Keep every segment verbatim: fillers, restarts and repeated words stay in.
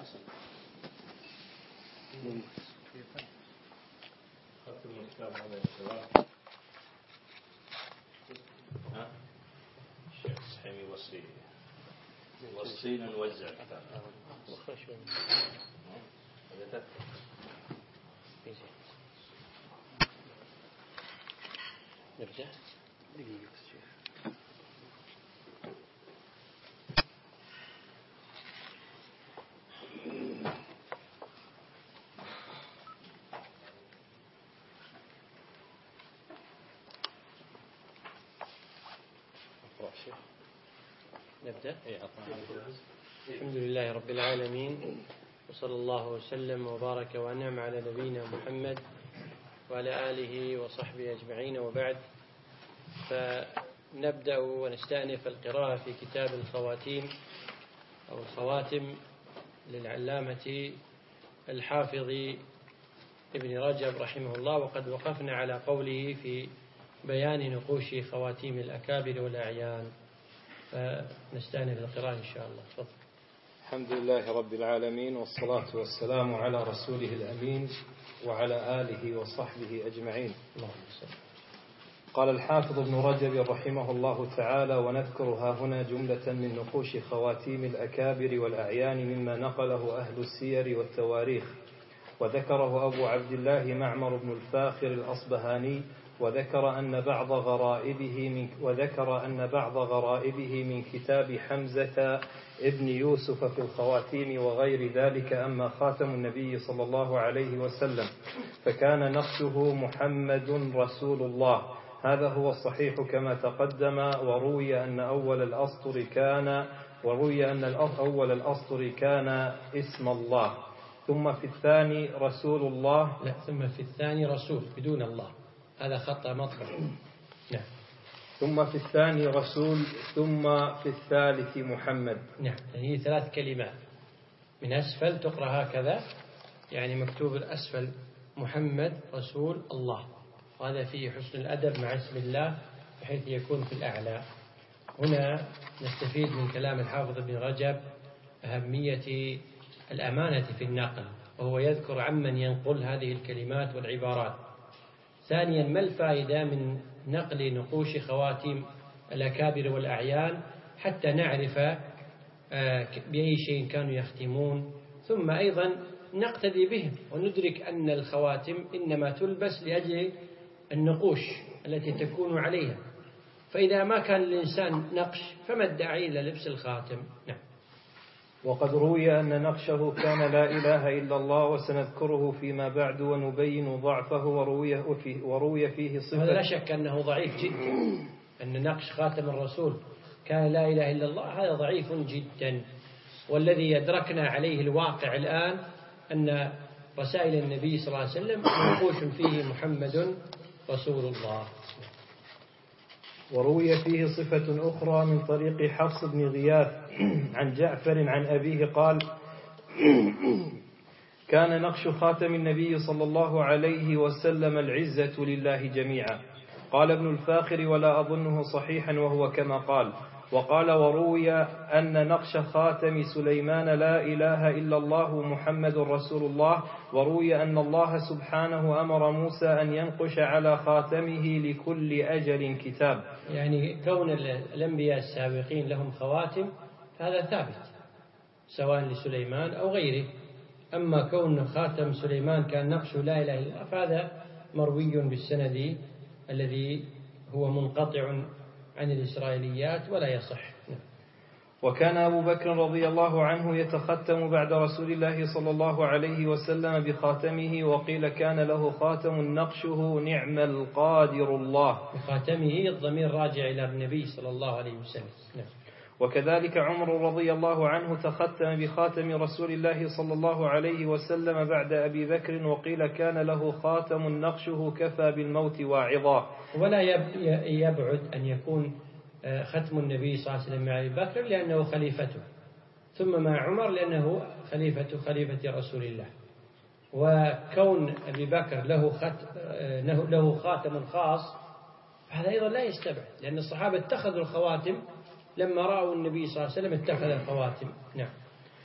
ختم الكتاب هذا الشباب ها الشيخ سحيم يوصي يوصينا نوزع الكتاب نرجع دقيقة الشيخ. نبدأ. الحمد لله رب العالمين، وصلى الله وسلم وبارك وأنعم على نبينا محمد وعلى آله وصحبه أجمعين، وبعد، فنبدأ ونستأنف القراءة في كتاب الخواتيم أو الخواتم للعلامة الحافظ ابن رجب رحمه الله، وقد وقفنا على قوله في بيان نقوش خواتيم الأكابر والأعيان، فنستأنف القراءة إن شاء الله. تفضل. الحمد لله رب العالمين، والصلاة والسلام على رسوله الأمين وعلى آله وصحبه أجمعين. قال الحافظ ابن رجب رحمه الله تعالى: ونذكرها هنا جملة من نقوش خواتيم الأكابر والأعيان مما نقله أهل السير والتواريخ، وذكره أبو عبد الله معمر بن الفاخر الأصبهاني، وذكر أن بعض غرائبه من وذكر أن بعض غرائبه من كتاب حمزة ابن يوسف في الخواتيم وغير ذلك. أما خاتم النبي صلى الله عليه وسلم فكان نقشه محمد رسول الله، هذا هو الصحيح كما تقدم. وروي أن أول الأسطر كان وروي أن أول الأسطر كان اسم الله، ثم في الثاني رسول الله. لا، ثم في الثاني رسول بدون الله، هذا خطأ مطبع. نعم. ثم في الثاني رسول، ثم في الثالث محمد. نعم، هي ثلاث كلمات من أسفل تقرأ هكذا، يعني مكتوب الأسفل محمد رسول الله، وهذا فيه حسن الأدب مع اسم الله بحيث يكون في الأعلى. هنا نستفيد من كلام الحافظ ابن رجب أهمية الأمانة في النقل، وهو يذكر عمن ينقل هذه الكلمات والعبارات. ثانيا، ما الفائدة من نقل نقوش خواتيم الأكابر والأعيان حتى نعرف بأي شيء كانوا يختمون، ثم أيضا نقتدي بهم وندرك أن الخواتم إنما تلبس لأجل النقوش التي تكون عليها، فإذا ما كان الإنسان نقش فما الداعي إلى لبس الخاتم. نعم. وقد روي أن نقشه كان لا إله إلا الله، وسنذكره فيما بعد ونبين ضعفه. وروي فيه, وروي فيه صفة. هذا لا شك أنه ضعيف جدا، أن نقش خاتم الرسول كان لا إله إلا الله، هذا ضعيف جدا. والذي يدركنا عليه الواقع الآن أن رسائل النبي صلى الله عليه وسلم نقوش فيه محمد رسول الله. وروي فيه صفة أخرى من طريق حفص بن غياث عن جعفر عن أبيه قال: كان نقش خاتم النبي صلى الله عليه وسلم العزة لله جميعا. قال ابن الفاخر: ولا أظنه صحيحا وهو كما قال. وقال: وروي أن نقش خاتم سليمان لا إله إلا الله محمد رسول الله. وروي أن الله سبحانه أمر موسى أن ينقش على خاتمه لكل أجل كتاب. يعني كون الأنبياء السابقين لهم خواتم هذا ثابت سواء لسليمان أو غيره، أما كون خاتم سليمان كان نقشه لا إله إلا الله فهذا مروي بالسند الذي هو منقطع عن الإسرائيليات ولا يصح. وكان أبو بكر رضي الله عنه يتختم بعد رسول الله صلى الله عليه وسلم بخاتمه، وقيل كان له خاتم نقشه نعم القادر الله. بخاتمه الضمير راجع إلى النبي صلى الله عليه وسلم. نعم. وكذلك عمر رضي الله عنه تختم بخاتم رسول الله صلى الله عليه وسلم بعد أبي بكر، وقيل كان له خاتم نقشه كفى بالموت واعظا. ولا يبعد أن يكون ختم النبي صلى الله عليه وسلم مع أبي بكر لأنه خليفته، ثم مع عمر لأنه خليفة خليفة رسول الله. وكون أبي بكر له ختم له خاتم خاص هذا أيضا لا يستبعد، لأن الصحابة اتخذوا الخواتم لما رأوا النبي صلى الله عليه وسلم اتخذ الخواتم. نعم.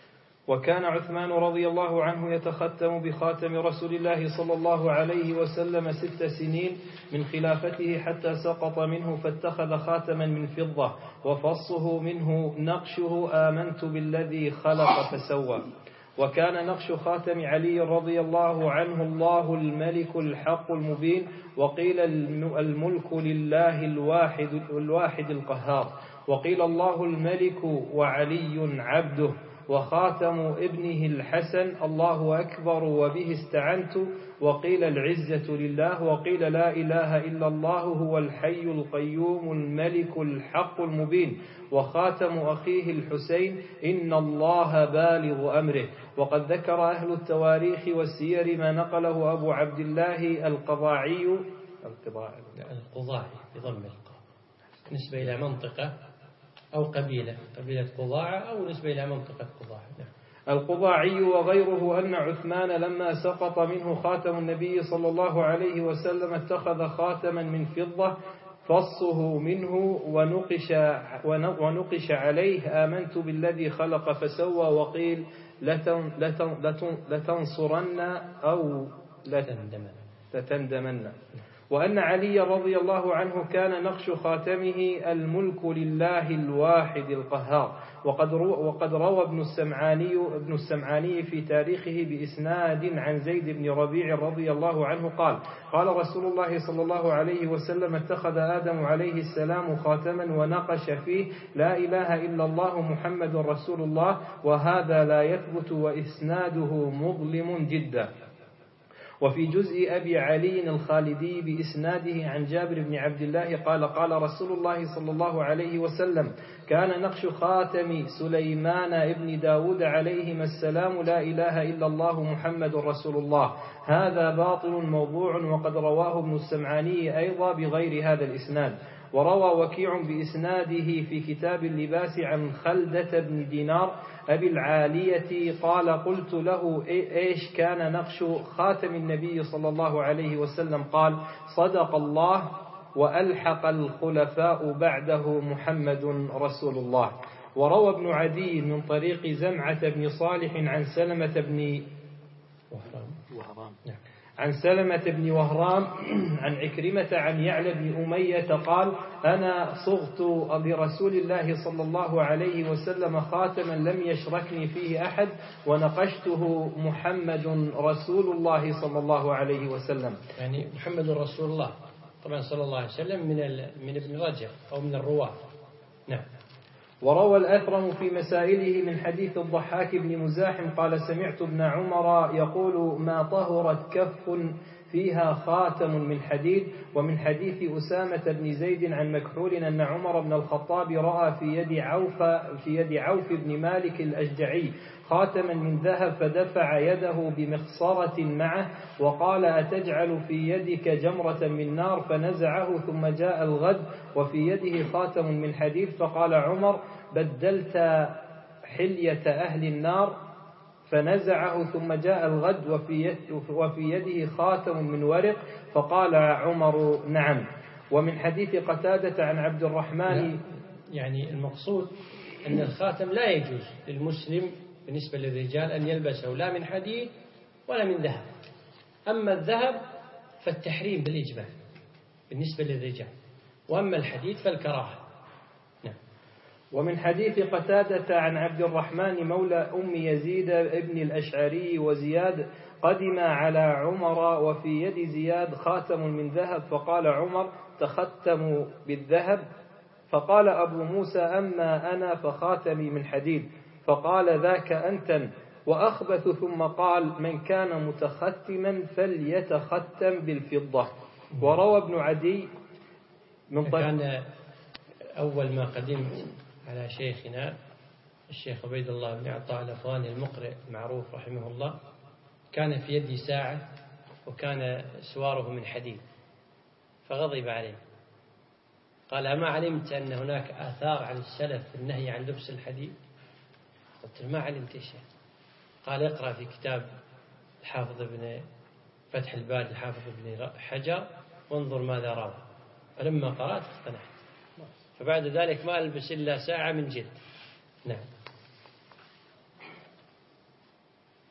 وكان عثمان رضي الله عنه يتختم بخاتم رسول الله صلى الله عليه وسلم ست سنين من خلافته حتى سقط منه فاتخذ خاتما من فضة وفصه منه نقشه آمنت بالذي خلق فسوى. وكان نقش خاتم علي رضي الله عنه الله الملك الحق المبين، وقيل الملك لله الواحد, الواحد القهار، وقيل الله الملك وعلي عبده، وخاتم ابنه الحسن الله أكبر وبه استعنت، وقيل العزة لله، وقيل لا إله إلا الله هو الحي القيوم الملك الحق المبين، وخاتم أخيه الحسين إن الله بالغ أمره. وقد ذكر أهل التواريخ والسير ما نقله أبو عبد الله القضاعي القضاعي بضم القاف نسبة إلى منطقة أو قبيلة قبيلة قضاعة أو نسبة إلى منطقة قضاعة. القضاعي وغيره أن عثمان لما سقط منه خاتم النبي صلى الله عليه وسلم اتخذ خاتما من فضة فصه منه ونقش, ونقش عليه آمنت بالذي خلق فسوى، وقيل لتن لتن لتن لتنصرن أو لتندمن. وأن علي رضي الله عنه كان نقش خاتمه الملك لله الواحد القهار. وقد وقد روى ابن السمعاني ابن السمعاني في تاريخه بإسناد عن زيد بن ربيع رضي الله عنه قال: قال رسول الله صلى الله عليه وسلم: اتخذ آدم عليه السلام خاتما ونقش فيه لا إله إلا الله محمد رسول الله، وهذا لا يثبت وإسناده مظلم جدا. وفي جزء أبي علي الخالدي بإسناده عن جابر بن عبد الله قال: قال رسول الله صلى الله عليه وسلم: كان نقش خاتم سليمان ابن داود عليهما السلام لا إله إلا الله محمد رسول الله. هذا باطل موضوع. وقد رواه ابن السمعاني أيضا بغير هذا الإسناد. وروى وكيع بإسناده في كتاب اللباس عن خلدة بن دينار أبي العالية قال: قلت له: إيش كان نقش خاتم النبي صلى الله عليه وسلم؟ قال: صدق الله وألحق الخلفاء بعده محمد رسول الله. وروى ابن عدي من طريق زمعة بن صالح عن سلمة بن وهرام عن سلمة بن وهرام عن عكرمة عن يعلى بن أمية قال: أنا صغت برسول الله صلى الله عليه وسلم خاتما لم يشركني فيه أحد ونقشته محمد رسول الله صلى الله عليه وسلم. يعني محمد رسول الله طبعا صلى الله عليه وسلم من من ابن رجب أو من الرواة. نعم. وروى الأثرم في مسائله من حديث الضحاك بن مزاحم قال: سمعت ابن عمر يقول: ما طهرت كف فيها خاتم من حديد. ومن حديث أسامة بن زيد عن مكحول أن عمر بن الخطاب رأى في يد عوف في يد عوف بن مالك الأشجعي خاتما من ذهب فدفع يده بمخصرة معه وقال: أتجعل في يدك جمرة من نار؟ فنزعه. ثم جاء الغد وفي يده خاتم من حديد فقال عمر: بدلت حلية أهل النار؟ فنزعه. ثم جاء الغد وفي وفي يده خاتم من ورق فقال عمر: نعم. ومن حديث قتادة عن عبد الرحمن، يعني المقصود أن الخاتم لا يجوز للمسلم بالنسبة للرجال أن يلبسه لا من حديد ولا من ذهب. أما الذهب فالتحريم بالإجماع بالنسبة للرجال، وأما الحديد فالكراهة. نعم. ومن حديث قتادة عن عبد الرحمن مولى أم يزيد ابن الأشعري وزياد قدم على عمر وفي يد زياد خاتم من ذهب فقال عمر: تختم بالذهب؟ فقال أبو موسى: أما أنا فخاتمي من حديد. فقال: ذاك أنت وأخبث. ثم قال: من كان متختما فليتختم بالفضة. وروى ابن عدي من طريق كان أول ما قدمت على شيخنا الشيخ عبيد الله بن عطاء الأفغاني المقرئ المعروف رحمه الله، كان في يدي ساعة وكان سواره من حديد، فغضب عليه قال: أما علمت أن هناك آثار عن السلف في النهي عن لبس الحديد؟ قلت: ما علمت يا شيخ. قال: اقرأ في كتاب الحافظ ابن فتح الباري الحافظ ابن حجر وانظر ماذا روى. فلما قرأت اقتنعت، فبعد ذلك ما ألبس إلا ساعة من جلد. نعم.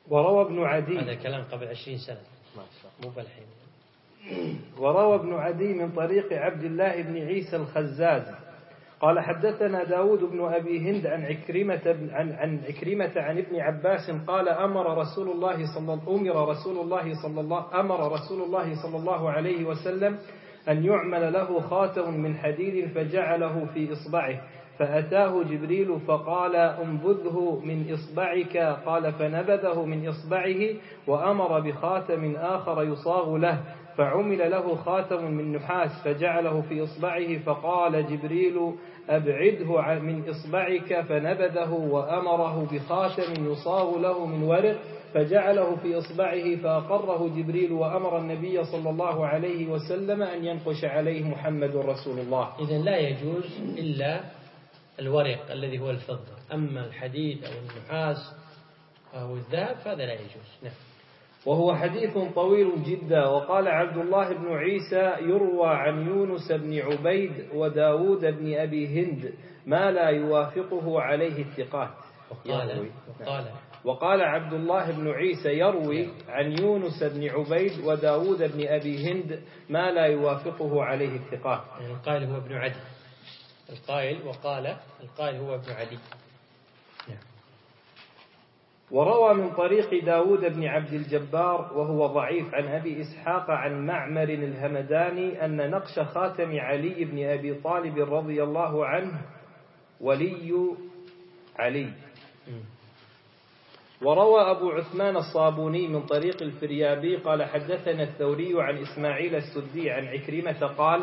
وروى ابن عدي، هذا كلام قبل عشرين سنة مو بالحين. وروى ابن عدي من طريق عبد الله بن عيسى الخزاز قال حدثنا داود بن أبي هند عن عكرمة عن عن عكرمة عن ابن عباس قال أمر رسول الله صلى أمر رسول الله صلى الله أمر رسول الله صلى الله عليه وسلم أن يعمل له خاتم من حديد فجعله في إصبعه، فأتاه جبريل فقال انبذه من إصبعك، قال فنبذه من إصبعه، وأمر بخاتم آخر يصاغ له، فعمل له خاتم من نحاس فجعله في إصبعه، فقال جبريل أبعده من إصبعك، فنبذه وأمره بخاتم يصاغ له من ورق فجعله في إصبعه، فأقره جبريل وأمر النبي صلى الله عليه وسلم أن ينقش عليه محمد رسول الله. إذن لا يجوز إلا الورق الذي هو الفضة، أما الحديد أو النحاس أو الذهب فهذا لا يجوز. نعم. وهو حديث طويل جدا. وقال عبد الله بن عيسى يروى عن يونس بن عبيد وداود بن أبي هند ما لا يوافقه عليه الثقات. وقال, وقال, وقال عبد الله بن عيسى يروي عن يونس بن عبيد وداود بن أبي هند ما لا يوافقه عليه الثقات. يعني القائل هو ابن عدي، القائل وقال القائل هو ابن عدي. وروى من طريق داود بن عبد الجبار وهو ضعيف عن أبي إسحاق عن معمر الهمداني أن نقش خاتم علي بن أبي طالب رضي الله عنه ولي علي. وروى أبو عثمان الصابوني من طريق الفريابي قال حدثنا الثوري عن إسماعيل السدي عن عكرمة قال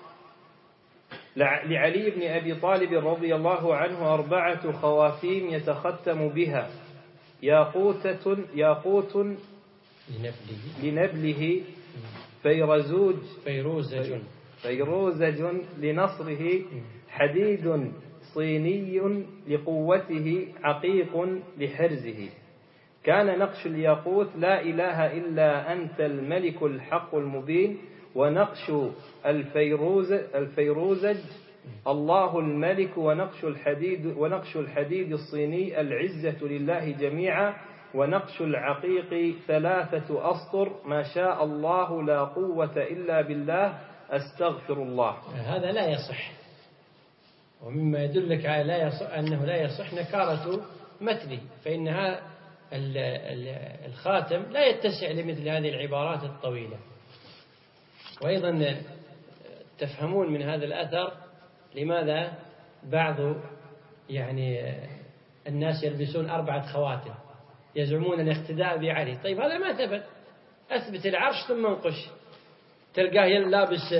لعلي بن أبي طالب رضي الله عنه أربعة خواتيم يتختم بها، ياقوتة ياقوت لنبله, لنبله فيرزوج فيروزج فيروزج لنصره، حديد صيني لقوته، عقيق لحرزه. كان نقش الياقوت لا إله إلا أنت الملك الحق المبين، ونقش الفيروز الفيروزج الله الملك، ونقش الحديد ونقش الحديد الصيني العزة لله جميعا، ونقش العقيق ثلاثة أسطر، ما شاء الله لا قوة إلا بالله، أستغفر الله. هذا لا يصح، ومما يدلك على لا يصح أنه لا يصح نكارة متنه، فإنها الخاتم لا يتسع لمثل هذه العبارات الطويلة. وأيضا تفهمون من هذا الأثر لماذا بعض يعني الناس يلبسون أربعة خواتم، يزعمون الاقتداء بعلي. طيب هذا ما ثبت، أثبت العرش ثم انقش، تلقاه لابس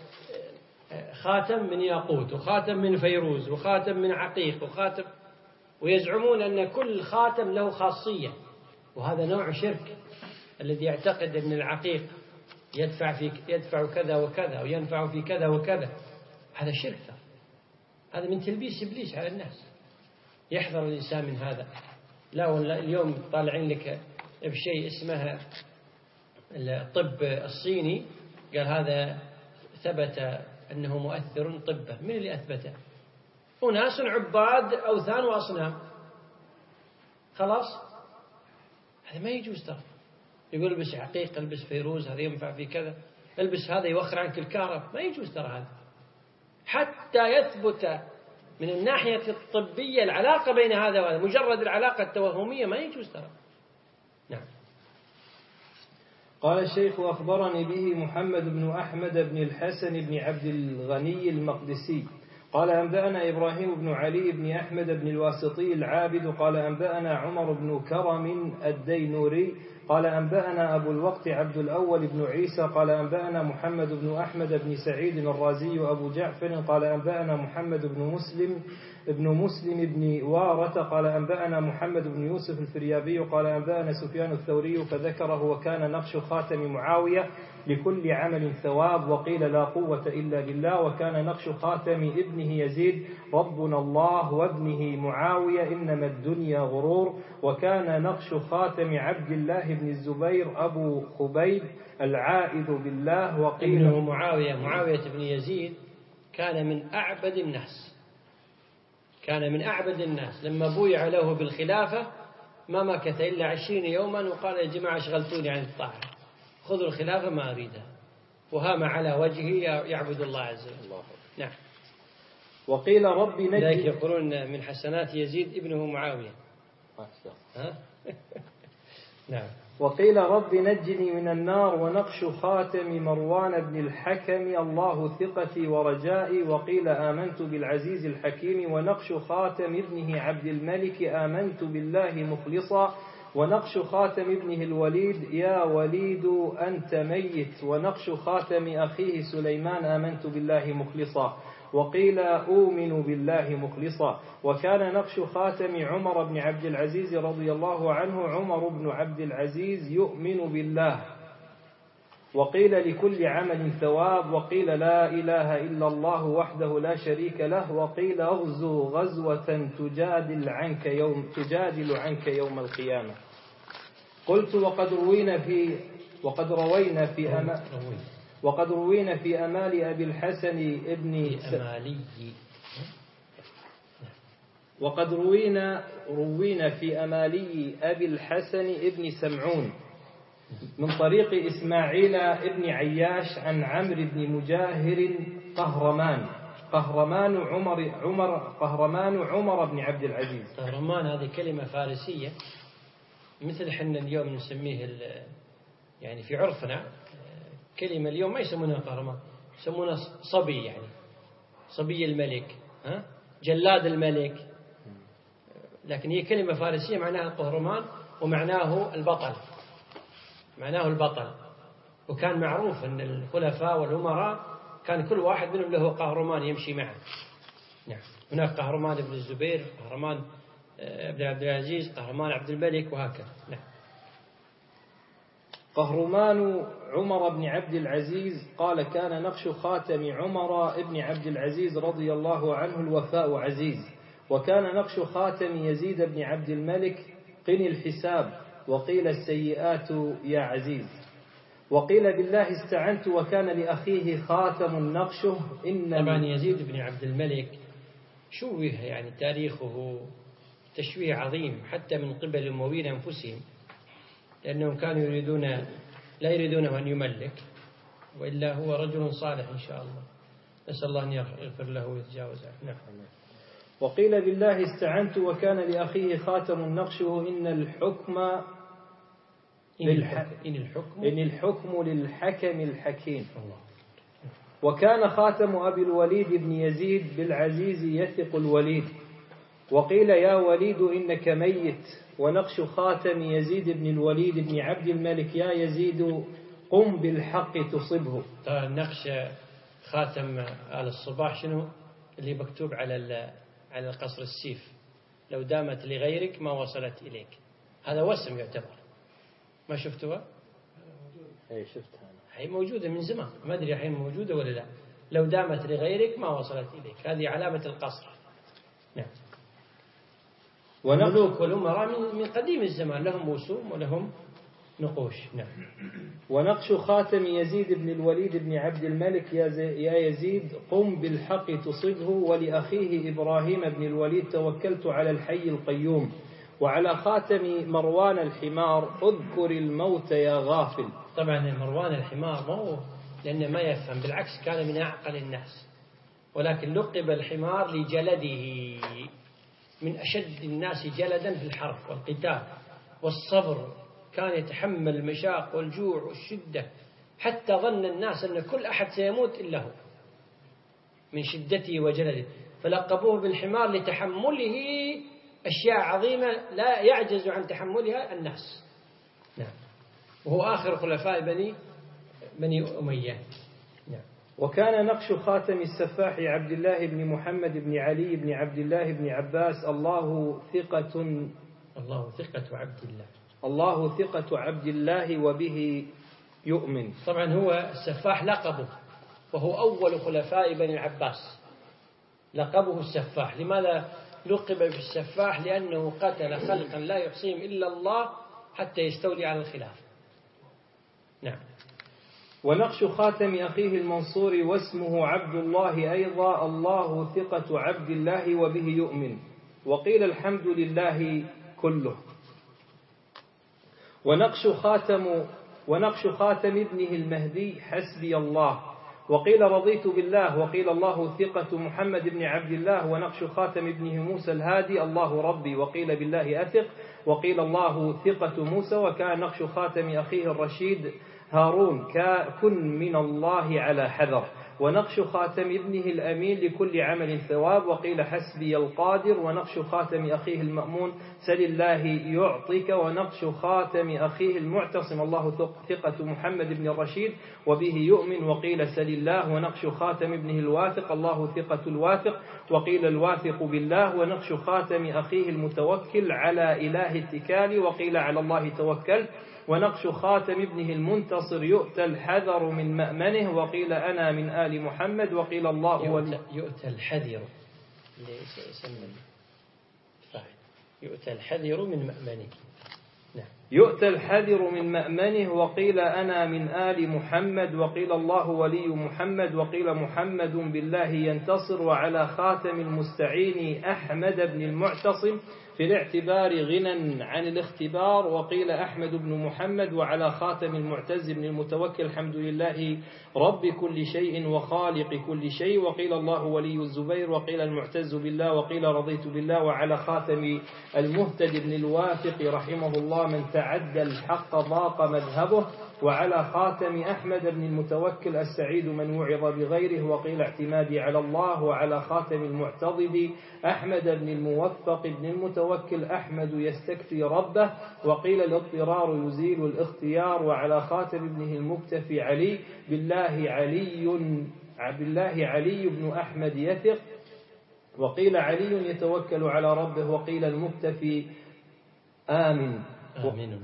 خاتم من ياقوت وخاتم من فيروز وخاتم من عقيق وخاتم، ويزعمون أن كل خاتم له خاصية، وهذا نوع شرك الذي يعتقد أن العقيق يدفع في يدفع كذا وكذا وينفع في كذا وكذا. هذا شرك، هذا من تلبيس إبليس على الناس. يحذر الإنسان من هذا. لا والله اليوم طالعين لك بشيء اسمه الطب الصيني، قال هذا ثبت أنه مؤثر طبا. من اللي أثبته؟ أناس عباد أوثان وأصنام. خلاص هذا ما يجوز. ترى يقول البس عقيق، البس فيروز، هذا ينفع في كذا، البس هذا يوخر عنك الكهرب. ما يجوز ترى هذا، حتى يثبت من الناحية الطبية العلاقة بين هذا وهذا. مجرد العلاقة التوهمية ما يجوز ترى. نعم. قال الشيخ أخبرني به محمد بن أحمد بن الحسن بن عبد الغني المقدسي قال أنبأنا إبراهيم بن علي بن أحمد بن الواسطي العابد قال أنبأنا عمر بن كرم الدينوري قال أنبأنا أبو الوقت عبد الأول بن عيسى قال أنبأنا محمد بن أحمد بن سعيد الرازي أبو جعفر قال أنبأنا محمد بن مسلم ابن مسلم بن وارة قال أنبأنا محمد بن يوسف الفريابي قال أنبأنا سفيان الثوري فذكره، وكان نقش خاتم معاوية لكل عمل ثواب، وقيل لا قوة إلا بالله. وكان نقش خاتم ابنه يزيد ربنا الله، وابنه معاوية إنما الدنيا غرور. وكان نقش خاتم عبد الله بن الزبير أبو خبيب العائذ بالله، وقيل ابنه معاوية معاوية بن يزيد كان من أعبد الناس، كان من أعبد الناس. لما بويع له بالخلافة ما مكث إلا عشرين يوما وقال يا جماعة شغلتوني عن الطاعة، خذوا الخلافة ما أريدها، وهام على وجهه يعبد الله عز وجل. نعم. وقيل رب نجي، لذلك يقولون من حسنات يزيد ابنه معاوية. ها؟ نعم. وقيل رب نجني من النار ونقش خاتم مروان بن الحكم الله ثقتي ورجائي. وقيل آمنت بالعزيز الحكيم ونقش خاتم ابنه عبد الملك آمنت بالله مخلصا. ونقش خاتم ابنه الوليد يا وليد أنت ميت. ونقش خاتم أخيه سليمان آمنت بالله مخلصا. وقيل أؤمن بالله مخلصا. وكان نقش خاتم عمر بن عبد العزيز رضي الله عنه عمر بن عبد العزيز يؤمن بالله. وقيل لكل عمل ثواب. وقيل لا إله إلا الله وحده لا شريك له. وقيل اغزو غزوة تجادل عنك يوم, تجادل عنك يوم القيامة. قلت وقد روينا في وقد روينا في أما وقد روينا في أمال أبي الحسن ابن أمالي وقد روينا روينا في أمالي أبي الحسن ابن سمعون من طريق إسماعيل ابن عياش عن عمرو بن مجاهر قهرمان قهرمان عمر عمر قهرمان عمر بن عبد العزيز. قهرمان هذه كلمة فارسية، مثل حنا اليوم نسميه يعني في عرفنا كلمة اليوم ما يسمونها قهرمان، يسمونها صبي، يعني صبي الملك، ها جلاد الملك، لكن هي كلمة فارسية معناها قهرمان ومعناه البطل، معناه البطل. وكان معروف أن الخلفاء والأمراء كان كل واحد منهم له قهرمان يمشي معه. نعم. هناك قهرمان ابن الزبير، قهرمان ابن عبد العزيز، قهرمان عبد الملك، وهكذا. نعم. قهرمان عمر بن عبد العزيز قال كان نقش خاتم عمر بن عبد العزيز رضي الله عنه الوفاء عزيز. وكان نقش خاتم يزيد بن عبد الملك قني الحساب. وقيل السيئات يا عزيز. وقيل بالله استعنت وكان لأخيه خاتم نقشه إن طبعا يزيد بن عبد الملك شوه يعني تاريخه تشويه عظيم حتى من قبل الأمويين أنفسهم، لأنهم كانوا يريدون لا يريدونه أن يملك، وإلا هو رجل صالح إن شاء الله، نسأل الله أن يغفر له ويتجاوز عنه. نعم. وقيل بالله استعنت وكان لأخيه خاتم نقشه إن الحكم إن الحكم, إن الحكم, إن الحكم للحكم الحكيم. الله. وكان خاتم أبي الوليد بن يزيد بالعزيز يثق الوليد. وقيل يا وليد إنك ميت. ونقش خاتم يزيد بن الوليد بن عبد الملك يا يزيد قم بالحق تصبه. نقش خاتم آل الصباح شنو اللي مكتوب على على القصر السيف لو دامت لغيرك ما وصلت إليك، هذا وسم يعتبر، ما شفتوها؟ أي شفتها أنا. هي موجودة من زمان، ما أدري الحين موجودة ولا لا. لو دامت لغيرك ما وصلت إليك، هذه علامة القصر. نعم. والملوك والأمراء من قديم الزمان لهم وسوم ولهم نقوش. نعم. ونقش خاتم يزيد بن الوليد بن عبد الملك يا يزيد قم بالحق تصبه. ولأخيه إبراهيم بن الوليد توكلت على الحي القيوم. وعلى خاتم مروان الحمار اذكر الموت يا غافل. طبعا مروان الحمار مو لأنه ما يفهم، بالعكس كان من أعقل الناس، ولكن لقب الحمار لجلده، من أشد الناس جلدا في الحرب والقتال والصبر، كان يتحمل المشاق والجوع والشدة حتى ظن الناس أن كل أحد سيموت إلا هو من شدته وجلده، فلقبوه بالحمار لتحمله أشياء عظيمة لا يعجز عن تحملها الناس. نعم. وهو آخر خلفاء بني بني أمية. نعم. وكان نقش خاتم السفاح عبد الله بن محمد بن علي بن عبد الله بن عباس الله ثقة الله ثقة عبد الله الله ثقة عبد الله وبه يؤمن. طبعا هو السفاح لقبه، وهو أول خلفاء بني العباس، لقبه السفاح. لماذا لقب بالسفاح؟ لأنه قتل خلقا لا يحصيهم إلا الله حتى يستولي على الخلافة. نعم. ونقش خاتم أخيه المنصور واسمه عبد الله أيضا الله ثقة عبد الله وبه يؤمن. وقيل الحمد لله كله. ونقش خاتم ونقش خاتم ابنه المهدي حسبي الله. وقيل رضيت بالله. وقيل الله ثقة محمد بن عبد الله. ونقش خاتم ابنه موسى الهادي الله ربي. وقيل بالله أثق. وقيل الله ثقة موسى. وكان نقش خاتم أخيه الرشيد هارون كن من الله على حذر. ونقش خاتم ابنه الأمين لكل عمل ثواب. وقيل حسبي القادر. ونقش خاتم أخيه المأمون سل الله يعطيك. ونقش خاتم أخيه المعتصم الله ثقة محمد بن الرشيد وبه يؤمن. وقيل سل الله. ونقش خاتم ابنه الواثق الله ثقة الواثق. وقيل الواثق بالله. ونقش خاتم أخيه المتوكل على إله اتكالي. وقيل على الله توكل. ونقش خاتم ابنه المنتصر يؤتى الحذر من مأمنه. وقيل أنا من آل محمد. وقيل الله يؤتى, يؤتى الحذر يؤتى الحذر من مأمنه. نعم. يؤتى الحذر من مأمنه. وقيل أنا من آل محمد. وقيل الله ولي محمد. وقيل محمد بالله ينتصر. وعلى خاتم المستعين أحمد بن المعتصم في الاعتبار غنى عن الاختبار. وقيل أحمد بن محمد. وعلى خاتم المعتز بن المتوكل الحمد لله رب كل شيء وخالق كل شيء. وقيل الله ولي الزبير. وقيل المعتز بالله. وقيل رضيت بالله. وعلى خاتم المهتد بن الواثق رحمه الله من تعدى الحق ضاق مذهبه. وعلى خاتم أحمد بن المتوكل السعيد من وعظ بغيره. وقيل اعتمادي على الله. وعلى خاتم المعتضد أحمد بن الموفق بن المتوكل أحمد يستكفي ربه. وقيل الاضطرار يزيل الاختيار. وعلى خاتم ابنه المكتفي علي بالله علي بالله علي بن أحمد يثق. وقيل علي يتوكل على ربه. وقيل المكتفي آمن. آمين.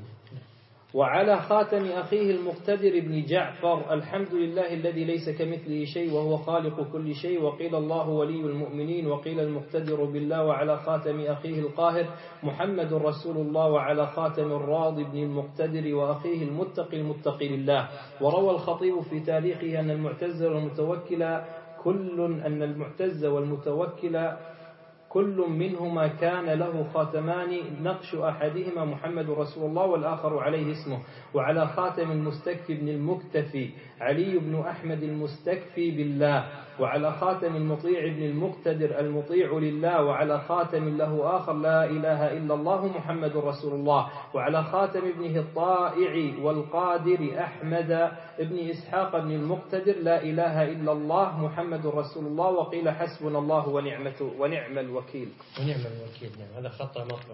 وعلى خاتم أخيه المقتدر بن جعفر الحمد لله الذي ليس كمثله شيء وهو خالق كل شيء. وقيل الله ولي المؤمنين. وقيل المقتدر بالله. وعلى خاتم أخيه القاهر محمد رسول الله. وعلى خاتم الراضي بن المقتدر وأخيه المتقي المتقي لله. وروى الخطيب في تاريخه أن المعتز والمتوكل كل أن المعتز والمتوكل كل منهما كان له خاتمان نقش أحدهما محمد رسول الله والآخر عليه اسمه. وعلى خاتم المستكفي بن المكتفي علي بن أحمد المستكفي بالله. وعلى خاتم المطيع بن المقتدر المطيع لله. وعلى خاتم له آخر لا إله إلا الله محمد رسول الله. وعلى خاتم ابنه الطائع والقادر أحمد ابن إسحاق بن المقتدر لا إله إلا الله محمد رسول الله. وقيل حسبنا الله ونعمة ونعم الوكيل. ونعم الوكيل. نعم هذا خطأ مطبع.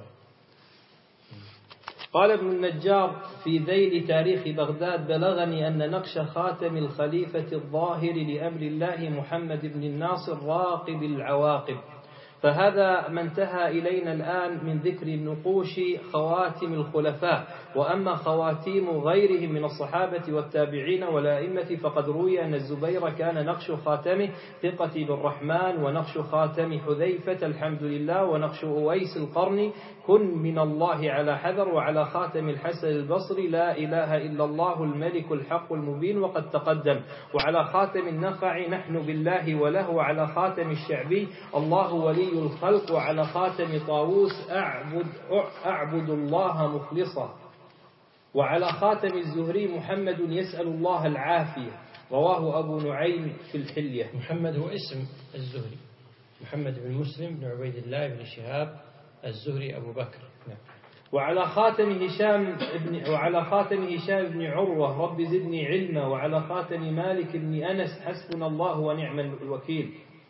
قال ابن النجار في ذيل تاريخ بغداد بلغني أن نقش خاتم الخليفة الظاهر لأمر الله محمد بن الناصر راقب العواقب. فهذا ما انتهى إلينا الآن من ذكر نقوش خواتم الخلفاء. وأما خواتيم غيرهم من الصحابة والتابعين والأئمة فقد روي أن الزبير كان نقش خاتمه ثقتي بالرحمن. ونقش خاتم حذيفة الحمد لله. ونقش أويس القرن كن من الله على حذر. وعلى خاتم الحسن البصري لا إله إلا الله الملك الحق المبين وقد تقدم. وعلى خاتم النخع نحن بالله وله. وعلى خاتم الشعبي الله ولي الخلق. وعلى خاتم طاووس أعبد, أعبد الله مخلصا. وعلى خاتم الزهري محمد يسأل الله العافية. رواه أبو نعيم في الحلية. محمد هو اسم الزهري. محمد بن مسلم بن عبيد الله بن شهاب الزهري أبو بكر. نعم. وعلى خاتم هشام بن وعلى خاتم هشام بن عروة رب زدني علما. وعلى خاتم مالك بن أنس حسبنا الله ونعم الوكيل.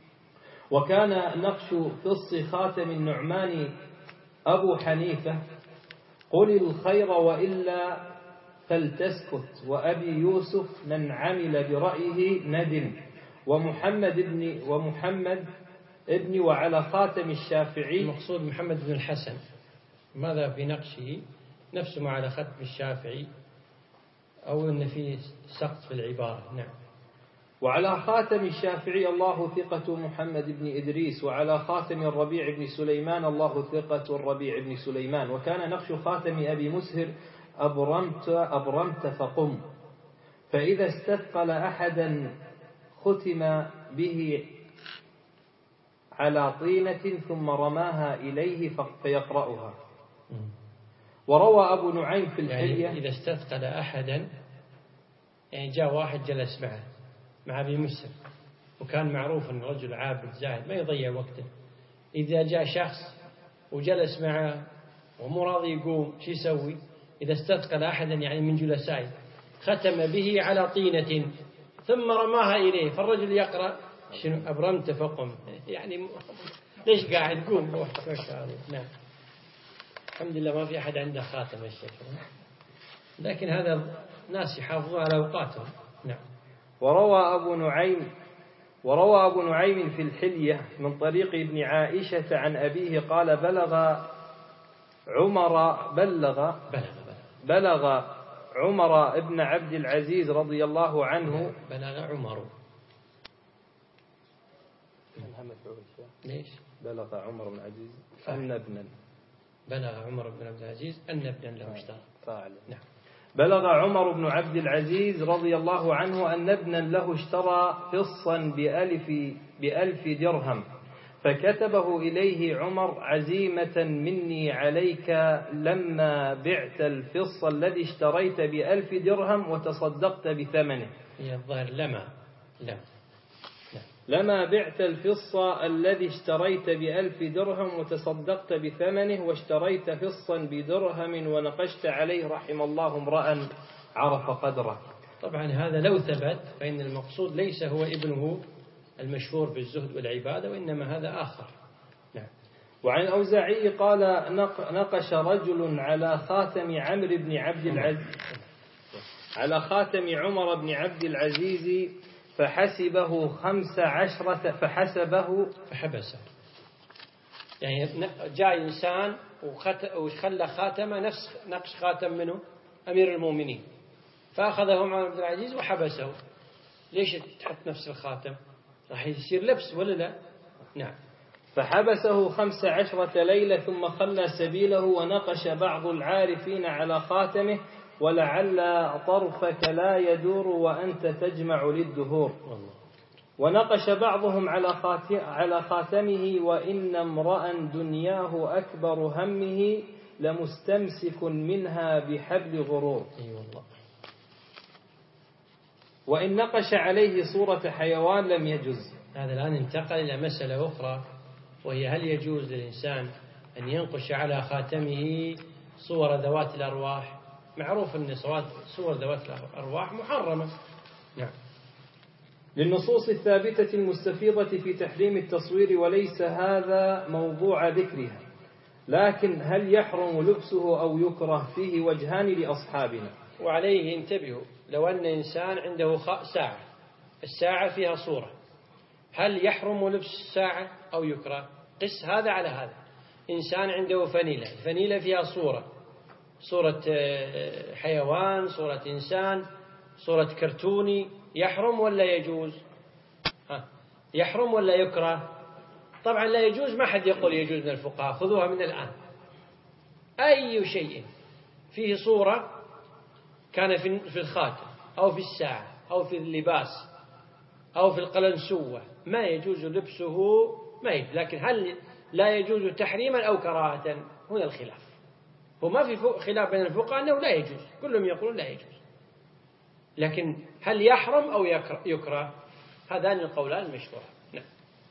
وكان نقش قص خاتم النعمان أبو حنيفة قل الخير وإلا فلتسكت. وأبي يوسف من عمل برأيه ندم. ومحمد ابن ومحمد ابن وعلى خاتم الشافعي المقصود محمد بن الحسن. ماذا في نقشه نفس ما على ختم الشافعي أو أن فيه سقط في العبارة. نعم. وعلى خاتم الشافعي الله ثقة محمد بن إدريس. وعلى خاتم الربيع بن سليمان الله ثقة الربيع بن سليمان. وكان نقش خاتم أبي مسهر أبرمت, أبرمت فقم. فإذا استثقل أحدا ختم به على طينة ثم رماها إليه فيقرأها. وروى أبو نعيم في الحلية يعني إذا استثقل أحدا، يعني جاء واحد جلس معه مع أبي مسلم وكان معروف أنه رجل عابد زاهد ما يضيع وقته، إذا جاء شخص وجلس معه ومو راضي يقوم شو يسوي؟ إذا استثقل أحدا يعني من جلسائه ختم به على طينة ثم رماها إليه، فالرجل يقرأ شنو أبرمت فقم، يعني ليش قاعد قوم روح ما شاء الله. نعم الحمد لله ما في أحد عنده خاتم الشكل، لكن هذا ناس يحافظون على أوقاتهم. نعم. وروى أبو نعيم وروى أبو نعيم في الحلية من طريق ابن عائشة عن أبيه قال بلغ عمر بلغ بلغ, بلغ عمر ابن عبد العزيز رضي الله عنه بلغ عمر ليش؟ بلغ عمر بن عزيز أن ابنا بلغ عمر بن عبد العزيز أن ابنا له اشترى فاعل. نعم. بلغ عمر بن عبد العزيز رضي الله عنه أن ابنا له اشترى فصا بألف, بألف درهم، فكتبه إليه عمر عزيمة مني عليك لما بعت الفص الذي اشتريت بألف درهم وتصدقت بثمنه. هي الظاهر لما لما لما بعت الفص الذي اشتريت بألف درهم وتصدقت بثمنه واشتريت فصا بدرهم ونقشت عليه رحم الله امرأ عرف قدره. طبعا هذا لو ثبت فإن المقصود ليس هو ابنه المشهور بالزهد والعبادة، وإنما هذا آخر. نعم. وعن الأوزاعي قال نقش رجل على خاتم عمرو بن عبد العزيز على خاتم عمر بن عبد العزيز فحسبه خمس عشرة فحسبه فحبسه، يعني جاء إنسان وخلى خاتمه نفس نقش خاتم منه أمير المؤمنين، فأخذه عمر بن العزيز وحبسه. ليش تحط نفس الخاتم؟ راح يصير لبس ولا لا؟ نعم. فحبسه خمس عشرة ليلة ثم خلى سبيله، ونقش بعض العارفين على خاتمه ولعل طرفك لا يدور وأنت تجمع للدهور. ونقش بعضهم على خاتمه وإن امرأ دنياه أكبر همه لمستمسك منها بحبل غرور. وإن نقش عليه صورة حيوان لم يجز. هذا الآن انتقل إلى مسألة أخرى، وهي هل يجوز للإنسان أن ينقش على خاتمه صور ذوات الأرواح؟ معروف أن صور ذوات الأرواح محرمة. نعم. للنصوص الثابتة المستفيضة في تحريم التصوير، وليس هذا موضوع ذكرها، لكن هل يحرم لبسه أو يكره فيه وجهان لأصحابنا. وعليه انتبهوا، لو أن إنسان عنده ساعة، الساعة فيها صورة، هل يحرم لبس الساعة أو يكره؟ قس هذا على هذا. إنسان عنده فنيلة، الفنيلة فيها صورة، صورة حيوان، صورة إنسان، صورة كرتوني، يحرم ولا يجوز؟ ها. يحرم ولا يكره؟ طبعا لا يجوز، ما حد يقول يجوز من الفقهاء، خذوها من الآن. أي شيء فيه صورة كان في الخاتم أو في الساعة أو في اللباس أو في القلنسوة ما يجوز لبسه، ما يجوز. لكن هل لا يجوز تحريما أو كراهة؟ هنا الخلاف. وما في خلاف بين الفقهاء أنه لا يجوز، كلهم يقولون لا يجوز، لكن هل يحرم أو يكره؟ هذان القولان المشهوران. نعم.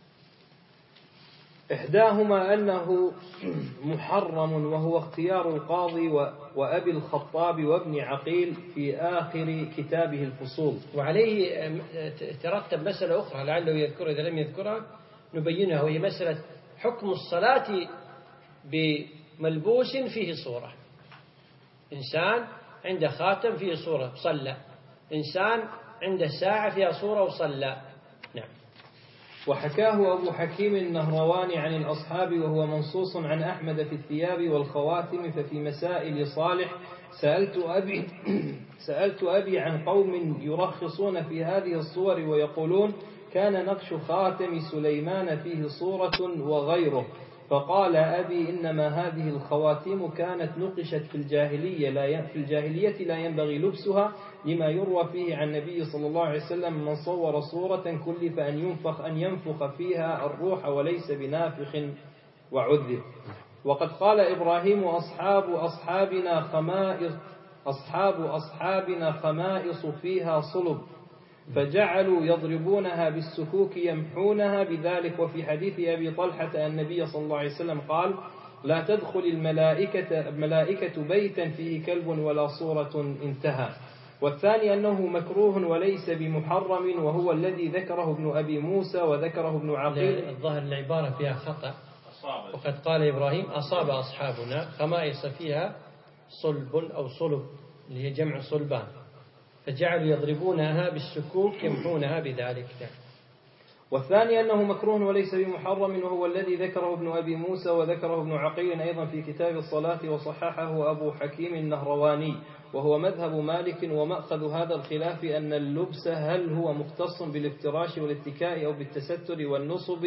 إحداهما أنه محرم وهو اختيار القاضي وأبي الخطاب وابن عقيل في آخر كتابه الفصول. وعليه ترتب مسألة أخرى لعله يذكرها، إذا لم يذكرها نبينها، وهي مسألة حكم الصلاة بملبوس فيه صورة. إنسان عنده خاتم فيه صورة صلى، إنسان عنده ساعة فيها صورة وصلى. نعم. وحكاه أبو حكيم النهرواني عن الأصحاب وهو منصوص عن أحمد في الثياب والخواتم. ففي مسائل صالح سألت أبي, سألت أبي عن قوم يرخصون في هذه الصور ويقولون كان نقش خاتم سليمان فيه صورة وغيره، فقال أبي إنما هذه الخواتيم كانت نقشت في الجاهلية لا في الجاهلية لا ينبغي لبسها، لما يروى فيه عن النبي صلى الله عليه وسلم من صور صورة كلف أن ينفخ أن ينفخ فيها الروح وليس بنافخ وعذب. وقد قال إبراهيم أصحاب أصحابنا خمائص أصحاب أصحابنا خمائص فيها صلب فجعلوا يضربونها بالسكوك يمحونها بذلك. وفي حديث أبي طلحة النبي صلى الله عليه وسلم قال لا تدخل الملائكة, الملائكة بيتا فيه كلب ولا صورة، انتهى. والثاني أنه مكروه وليس بمحرم، وهو الذي ذكره ابن أبي موسى وذكره ابن عقيل. الظاهر العبارة فيها خطأ، وقد قال إبراهيم أصاب أصحابنا خمائص فيها صلب أو صلب اللي هي جمع صلبان فجعلوا يضربونها بالسكوك يمحونها بذلك. والثاني أنه مكروه وليس بمحرم، وهو الذي ذكره ابن أبي موسى وذكره ابن عقيل أيضا في كتاب الصلاة، وصححه أبو حكيم النهرواني، وهو مذهب مالك. ومأخذ هذا الخلاف أن اللبس هل هو مختص بالافتراش والاتكاء أو بالتستر والنصب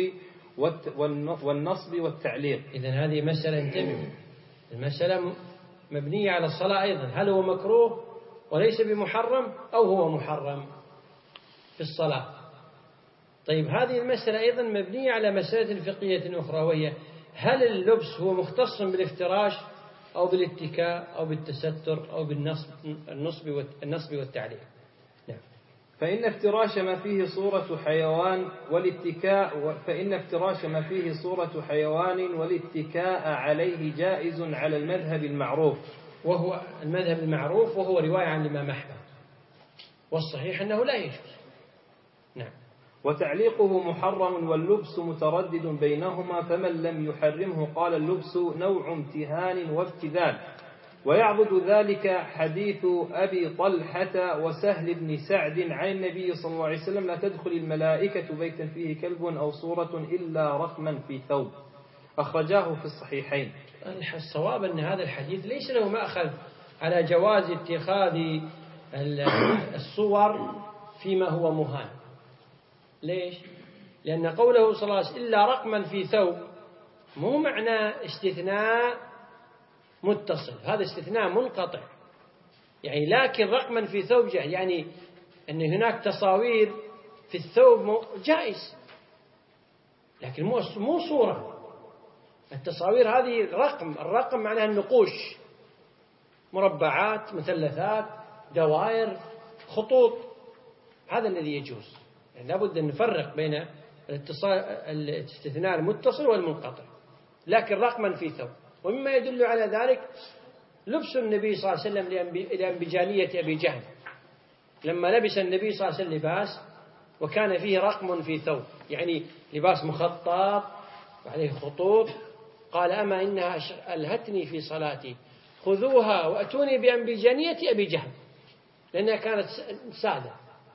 والنصب والتعليق. إذن هذه مسألة انتبهوا، المسألة مبنية على الصلاة أيضا، هل هو مكروه وليس بمحرم أو هو محرم في الصلاة. طيب هذه المسألة أيضا مبنية على مسألة فقهية أخرى، وهي هل اللبس هو مختص بالافتراش أو بالاتكاء أو بالتستر أو بالنصب النصب والتعليق. نعم. فإن افتراش ما فيه صورة حيوان والاتكاء فإن افتراش ما فيه صورة حيوان والاتكاء عليه جائز على المذهب المعروف، وهو المذهب المعروف وهو رواية عن الإمام أحمد، والصحيح أنه لا يجوز. نعم. وتعليقه محرم واللبس متردد بينهما، فمن لم يحرمه قال اللبس نوع امتهان وابتذال. ويعضد ذلك حديث أبي طلحة وسهل بن سعد عن النبي صلى الله عليه وسلم لا تدخل الملائكة بيتا فيه كلب أو صورة إلا رقما في ثوب، أخرجاه في الصحيحين. الصواب أن هذا الحديث ليس له مأخذ على جواز اتخاذ الصور فيما هو مهان. ليش؟ لأن قوله صلى الله عليه وسلم إلا رقما في ثوب مو معنى استثناء متصل، هذا استثناء منقطع. يعني لكن رقما في ثوب جائز، يعني أن هناك تصاوير في الثوب جائز، لكن مو صورة. التصاوير هذه رقم، الرقم معناها النقوش، مربعات، مثلثات، دوائر، خطوط، هذا الذي يجوز. يعني لابد أن نفرق بين الاستثناء المتصل والمنقطع، لكن رقما في ثوب. ومما يدل على ذلك لبس النبي صلى الله عليه وسلم لأنبجانية أبي جهل، لما لبس النبي صلى الله عليه وسلم لباس وكان فيه رقم في ثوب، يعني لباس مخطط وعليه خطوط، قال أما إنها ألهتني في صلاتي خذوها وأتوني بأنبجانية أبي جهل، لأنها كانت سادة،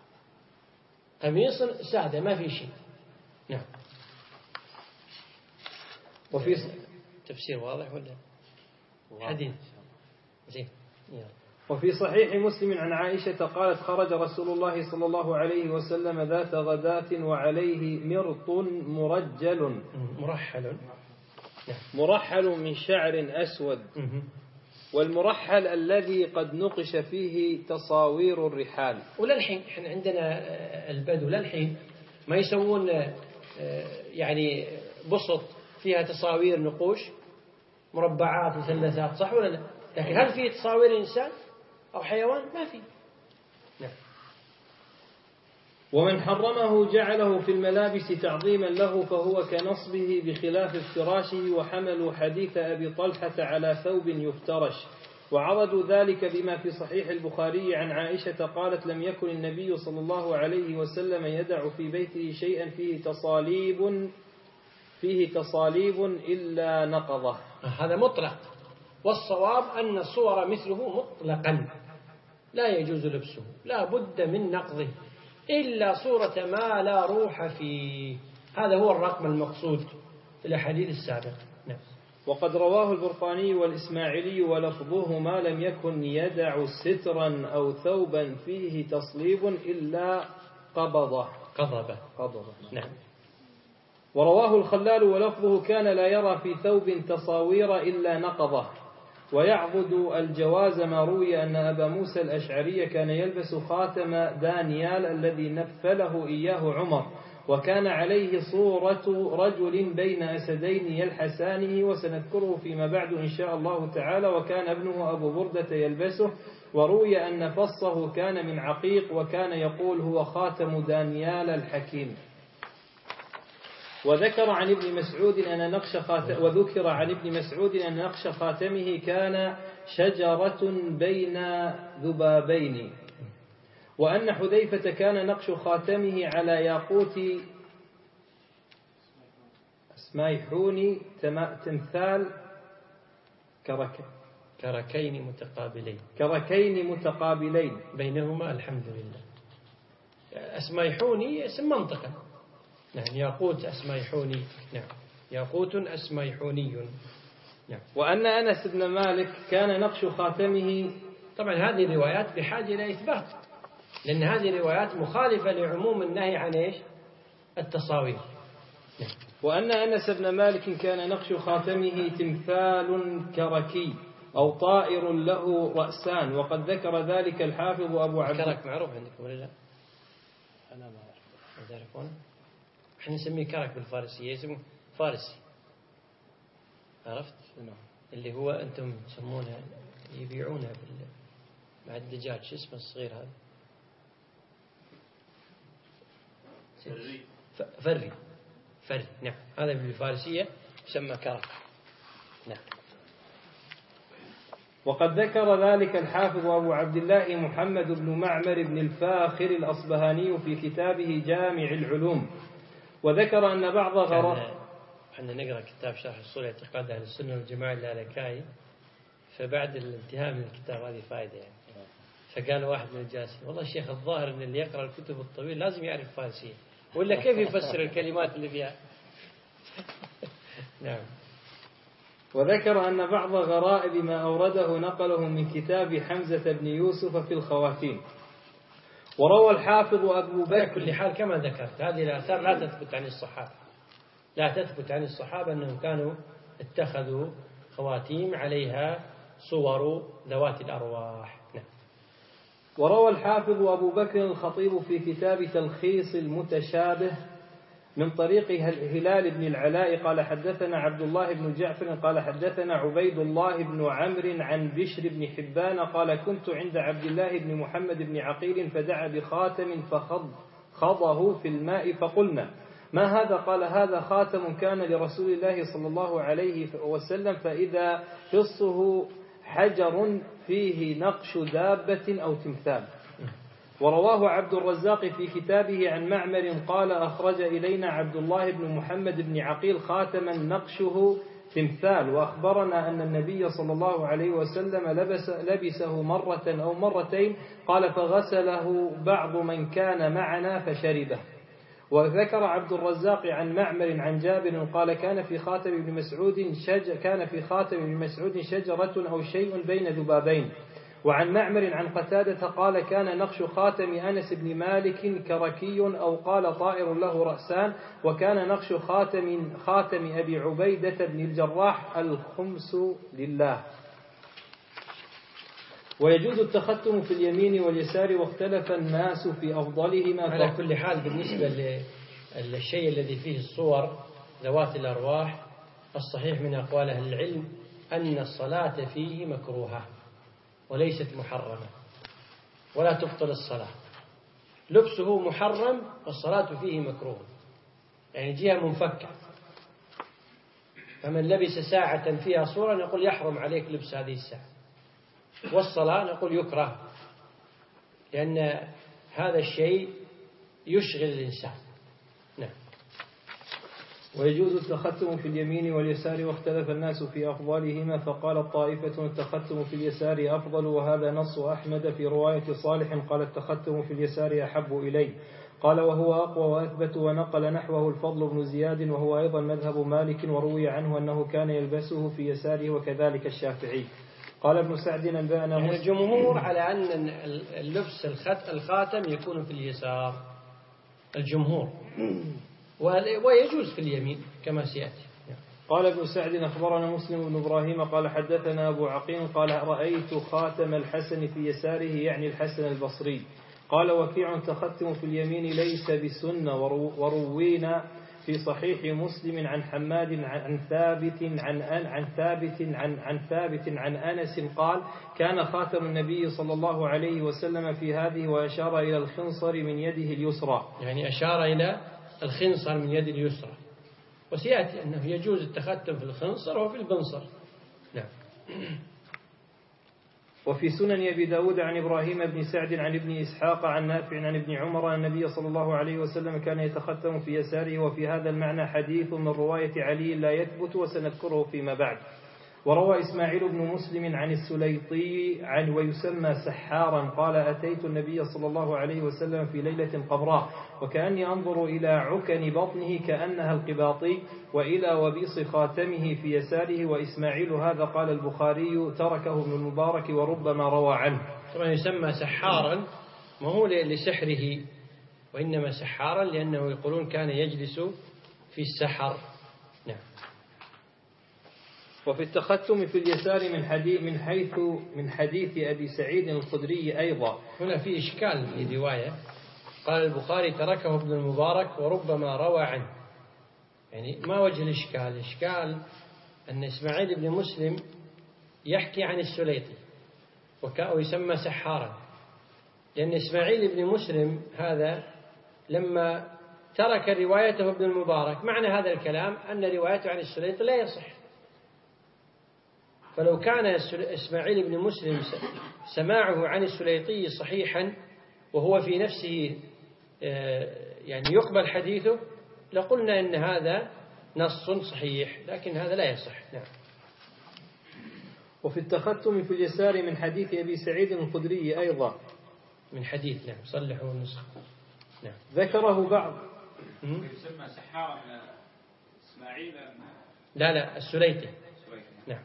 قميص سادة ما في شيء. نعم. وفي تفسير واضح ولا حديث زين. وفي صحيح مسلم عن عائشة قالت خرج رسول الله صلى الله عليه وسلم ذات غداة وعليه مرط مرجل مرحل مرحل من شعر أسود، والمرحل الذي قد نقش فيه تصاوير الرحال. وللحين احنا عندنا البدو للحين ما يسوون يعني بسط فيها تصاوير نقوش مربعات مثلثات، صح ولا لا؟ لكن هل في تصاوير إنسان أو حيوان؟ ما في. نعم. ومن حرمه جعله في الملابس تعظيما له فهو كنصبه بخلاف افتراشه، وحملوا حديث أبي طلحة على ثوب يفترش، وعرضوا ذلك بما في صحيح البخاري عن عائشة قالت لم يكن النبي صلى الله عليه وسلم يدع في بيته شيئا فيه تصاليب فيه تصاليب إلا نقضه. هذا مطلق، والصواب أن الصور مثله مطلقا لا يجوز لبسه، لا بد من نقضه إلا صورة ما لا روح فيه، هذا هو الرقم المقصود في الأحاديث السابقة. نعم. وقد رواه البرقاني والإسماعيلي ولفظهما لم يكن يدع سترا أو ثوبا فيه تصليب إلا قبضه قضبه قضبه. نعم. ورواه الخلال ولفظه كان لا يرى في ثوب تصاوير إلا نقضه. ويعضد الجواز ما روي أن أبا موسى الأشعري كان يلبس خاتم دانيال الذي نفله إياه عمر، وكان عليه صورة رجل بين أسدين يلحسانه، وسنذكره فيما بعد إن شاء الله تعالى. وكان ابنه أبو بردة يلبسه، وروي أن فصه كان من عقيق، وكان يقول هو خاتم دانيال الحكيم. وذكر عن ابن مسعود أن نقش خاتم وذكر عن ابن مسعود أن نقش خاتمه كان شجرة بين ذبابين، وأن حذيفة كان نقش خاتمه على ياقوت اسمايحون تمثال كرك كركين متقابلين كركين متقابلين بينهما الحمد لله. اسمايحوني اسم منطقة، نعم. ياقوت اسمايحوني، نعم. ياقوت اسمايحوني، نعم. وأن أنس بن مالك كان نقش خاتمه. طبعا هذه الروايات بحاجة إلى إثبات، لأن هذه الروايات مخالفة لعموم النهي عن إيش؟ التصاوير، نعم. وأن أنس بن مالك كان نقش خاتمه تمثال كركي أو طائر له رأسان، وقد ذكر ذلك الحافظ أبو عبد. كرك معروف عندكم ولا لا؟ أنا ما أعرف، تعرفونه؟ احنا نسميه كرك بالفارسية، اسمه فارسي، عرفت؟ اللي هو أنتم تسمونه يبيعونه بال... مع الدجاج، شو اسمه الصغير هذا؟ فري فري فري، نعم. هذا بالفارسية يسمى كرك، نعم. وقد ذكر ذلك الحافظ أبو عبد الله محمد بن معمر بن الفاخر الأصبهاني في كتابه جامع العلوم. وذكر أن بعض غرائب، احنا نقرأ كتاب شرح أصول اعتقاد أهل السنة والجماعة اللالكائي، فبعد الانتهاء من الكتاب هذه فائدة يعني. فقال واحد من الجالسين والله الشيخ الظاهر أن اللي يقرأ الكتب الطويل لازم يعرف فارسية، ولا كيف يفسر الكلمات اللي فيها؟ نعم. وذكر أن بعض غرائب ما أورده نقله من كتاب حمزة بن يوسف في الخواتيم. وروى الحافظ أبو بكر. كل حال كما ذكرت هذه الآثار لا تثبت عن الصحابة، لا تثبت عن الصحابة أنهم كانوا اتخذوا خواتيم عليها صور ذوات الأرواح، نعم. وروى الحافظ أبو بكر الخطيب في كتاب تلخيص المتشابه من طريق هلال بن العلاء قال حدثنا عبد الله بن جعفر قال حدثنا عبيد الله بن عمرو عن بشر بن حبان قال كنت عند عبد الله بن محمد بن عقيل فدعا بخاتم فخض خضه في الماء فقلنا ما هذا؟ قال هذا خاتم كان لرسول الله صلى الله عليه وسلم، فإذا فصه حجر فيه نقش دابة أو تمثال. ورواه عبد الرزاق في كتابه عن معمر قال أخرج إلينا عبد الله بن محمد بن عقيل خاتما نقشه تمثال، وأخبرنا أن النبي صلى الله عليه وسلم لبس لبسه مرة أو مرتين، قال فغسله بعض من كان معنا فشربه. وذكر عبد الرزاق عن معمر عن جابر قال كان في خاتم ابن مسعود شج كان في خاتم ابن مسعود شجرة أو شيء بين ذبابين. وعن معمر عن قتادة قال كان نقش خاتم أنس بن مالك كركي أو قال طائر له رأسان، وكان نقش خاتم خاتم أبي عبيدة بن الجراح الخمس لله. ويجوز التختم في اليمين واليسار، واختلف الناس في أفضلهما. على كل حال بالنسبة للشيء الذي فيه الصور ذوات الأرواح، الصحيح من أقوال أهل العلم أن الصلاة فيه مكروهة وليست محرمة، ولا تبطل الصلاة. لبسه محرم والصلاة فيه مكروه، يعني جهة منفكة. فمن لبس ساعة فيها صورة نقول يحرم عليك لبس هذه الساعة، والصلاة نقول يكره، لأن هذا الشيء يشغل الإنسان، نعم. ويجوز التختم في اليمين واليسار، واختلف الناس في أفضلهما، فقال طائفة التختم في اليسار أفضل، وهذا نص أحمد في رواية صالح قال التختم في اليسار أحب إلي، قال وهو أقوى وأثبت، ونقل نحوه الفضل بن زياد وهو أيضا مذهب مالك، وروي عنه أنه كان يلبسه في يساره وكذلك الشافعي. قال ابن سعد أنبأنا يعني الجمهور على أن اللبس الخاتم يكون في اليسار، الجمهور، ويجوز في اليمين كما سيأتي. قال ابن سعد أخبرنا مسلم بن إبراهيم قال حدثنا أبو عقيل قال رأيت خاتم الحسن في يساره، يعني الحسن البصري. قال وكيع تختم في اليمين ليس بسنة، وروينا في صحيح مسلم عن حماد عن ثابت عن عن ثابت عن عن ثابت عن أنس قال كان خاتم النبي صلى الله عليه وسلم في هذه، وأشار إلى الخنصر من يده اليسرى. يعني أشار إلى الخنصر من يد اليسرى، وسيأتي أنه يجوز التختم في الخنصر وفي البنصر. نعم. وفي سنن أبي داود عن إبراهيم بن سعد عن ابن إسحاق عن نافع عن ابن عمر أن النبي صلى الله عليه وسلم كان يتختم في يساره، وفي هذا المعنى حديث من رواية علي لا يثبت وسنذكره فيما بعد. وروى إسماعيل بن مسلم عن السليطي عن ويسمى سحارا قال أتيت النبي صلى الله عليه وسلم في ليلة قبراء وكأني أنظر إلى عكن بطنه كأنها القباطي وإلى وبيص خاتمه في يساره. وإسماعيل هذا قال البخاري تركه ابن المبارك وربما روى عنه. طبعا يسمى سحارا ما هو لسحره، وإنما سحارا لأنه يقولون كان يجلس في السحر. نعم. وفي التختم في اليسار من حديث من حيث من حديث أبي سعيد الخدري أيضا. هنا في إشكال في رواية، قال البخاري تركه ابن المبارك وربما روى عنه. يعني ما وجه الإشكال؟ الإشكال أن إسماعيل بن مسلم يحكي عن السليطي ويسمى سحارا، لأن إسماعيل بن مسلم هذا لما ترك روايته ابن المبارك، معنى هذا الكلام أن روايته عن السليطي لا يصح. فلو كان إسماعيل بن مسلم سماعه عن السليطي صحيحا وهو في نفسه يعني يقبل حديثه لقلنا إن هذا نص صحيح، لكن هذا لا يصح. نعم. وفي التختم في اليسار من حديث أبي سعيد الخدري أيضا من حديث. نعم. صلحوا النسخ. نعم. ذكره بعض. يسمى سحارا إسماعيل. لا لا السليطي. نعم.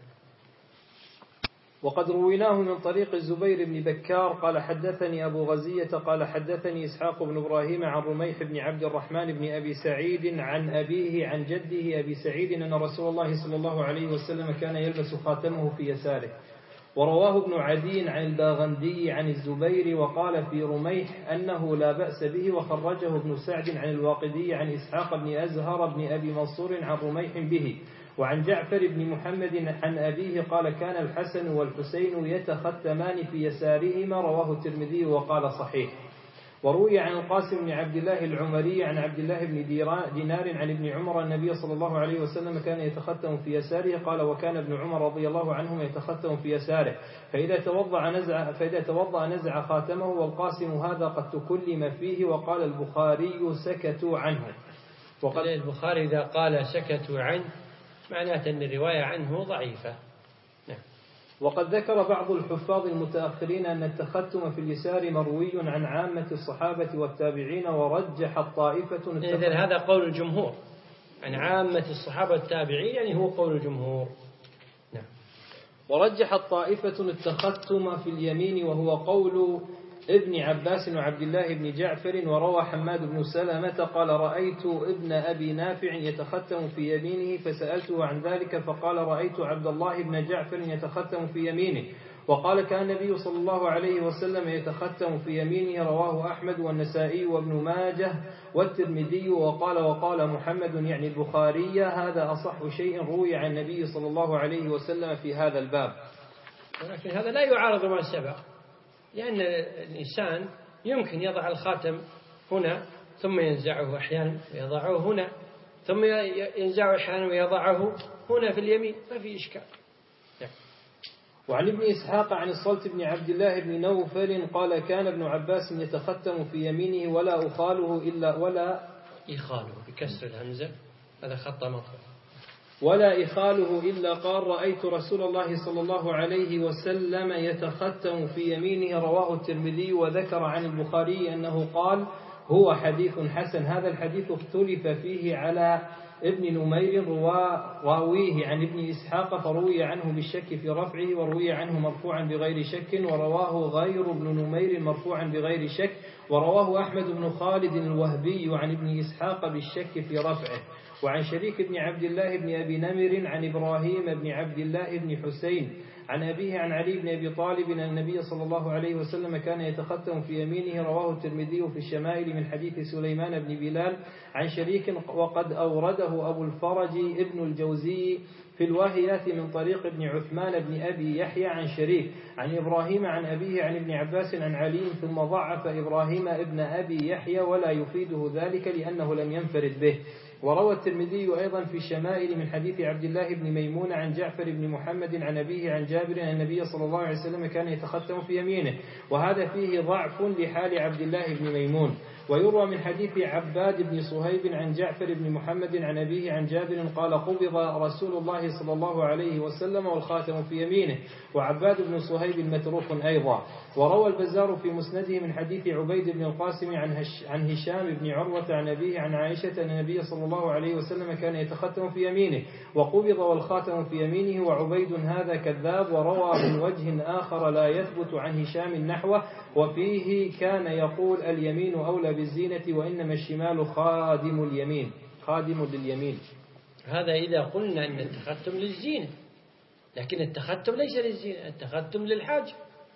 وقد رويناه من طريق الزبير بن بكار قال حدثني أبو غزية قال حدثني إسحاق بن إبراهيم عن رميح بن عبد الرحمن بن أبي سعيد عن أبيه عن جده أبي سعيد أن رسول الله صلى الله عليه وسلم كان يلبس خاتمه في يساره. ورواه ابن عدي عن الباغندي عن الزبير وقال في رميح أنه لا بأس به، وخرجه ابن سعد عن الواقدي عن إسحاق بن أزهر بن أبي منصور عن رميح به. وعن جعفر بن محمد عن أبيه قال كان الحسن والحسين يتختمان في يسارهما، رواه الترمذي وقال صحيح. وروي عن القاسم بن عبد الله العمري عن عبد الله بن دينار عن ابن عمر النبي صلى الله عليه وسلم كان يتختم في يساره، قال وكان ابن عمر رضي الله عنهما يتختم في يساره فإذا توضأ نزع فإذا توضأ نزع خاتمه. والقاسم هذا قد تكلم فيه. وقال البخاري سكتوا عنه. وقال البخاري إذا قال سكتوا عنه معناته أن الرواية عنه ضعيفة. نعم. وقد ذكر بعض الحفاظ المتأخرين أن التختم في اليسار مروي عن عامة الصحابة والتابعين، ورجح الطائفة. إذن هذا قول الجمهور عن عامة الصحابة والتابعين، يعني هو قول الجمهور. نعم. ورجح الطائفة التختم في اليمين وهو قول ابن عباس وعبد الله بن جعفر. وروى حماد بن سلمة قال رأيت ابن أبي نافع يتختم في يمينه فسألته عن ذلك فقال رأيت عبد الله بن جعفر يتختم في يمينه. وقال كان النبي صلى الله عليه وسلم يتختم في يمينه، رواه أحمد والنسائي وابن ماجه والترمذي. وقال وقال محمد يعني البخاري هذا أصح شيء روي عن النبي صلى الله عليه وسلم في هذا الباب. ولكن هذا لا يعارض ما سبق، لأن الإنسان يمكن يضع الخاتم هنا ثم ينزعه أحيانا ويضعه هنا ثم ينزعه أحيانا ويضعه هنا في اليمين، ما في إشكال. وعن ابن إسحاق عن الصلت بن عبد الله بن نوفل قال كان ابن عباس يتختم في يمينه ولا أخاله إلا ولا إخاله بكسر الهمزة، هذا خط مطلق. ولا إخاله إلا قال رأيت رسول الله صلى الله عليه وسلم يتختم في يمينه، رواه الترمذي. وذكر عن البخاري أنه قال هو حديث حسن. هذا الحديث اختلف فيه على ابن نمير راويه عن ابن إسحاق، فروي عنه بالشك في رفعه، وروي عنه مرفوعا بغير شك، ورواه غير ابن نمير مرفوعا بغير شك، ورواه أحمد بن خالد الوهبي عن ابن إسحاق بالشك في رفعه. وعن شريك بن عبد الله بن أبي نمر عن إبراهيم بن عبد الله بن حسين عن أبيه عن علي بن أبي طالب أن النبي صلى الله عليه وسلم كان يتختم في يمينه، رواه الترمذي في الشمائل من حديث سليمان بن بلال عن شريك، وقد أورده أبو الفرج ابن الجوزي في الواهيات من طريق ابن عثمان بن أبي يحيى عن شريك عن إبراهيم عن أبيه عن ابن عباس عن علي، ثم ضعف إبراهيم ابن أبي يحيى ولا يفيده ذلك لأنه لم ينفرد به. وروى الترمذي أيضا في الشمائل من حديث عبد الله بن ميمون عن جعفر بن محمد عن أبيه عن جابر أن النبي صلى الله عليه وسلم كان يتختم في يمينه، وهذا فيه ضعف لحال عبد الله بن ميمون. ويروى من حديث عباد بن صهيب عن جعفر بن محمد عن أبيه عن جابر قال قبض رسول الله صلى الله عليه وسلم والخاتم في يمينه، وعباد بن صهيب متروك أيضا. وروى البزار في مسنده من حديث عبيد بن القاسم عن, هش عن هشام بن عروة عن أبيه عن عائشة أن النبي صلى الله عليه وسلم كان يتختم في يمينه وقبض والخاتم في يمينه، وعبيد هذا كذاب. وروى من وجه آخر لا يثبت عن هشام نحوه، وفيه كان يقول اليمين أولى بالزينة وإنما الشمال خادم اليمين خادم لليمين. هذا إذا قلنا أن التختم للزينة، لكن التختم ليس للزينة، التختم للحاجة.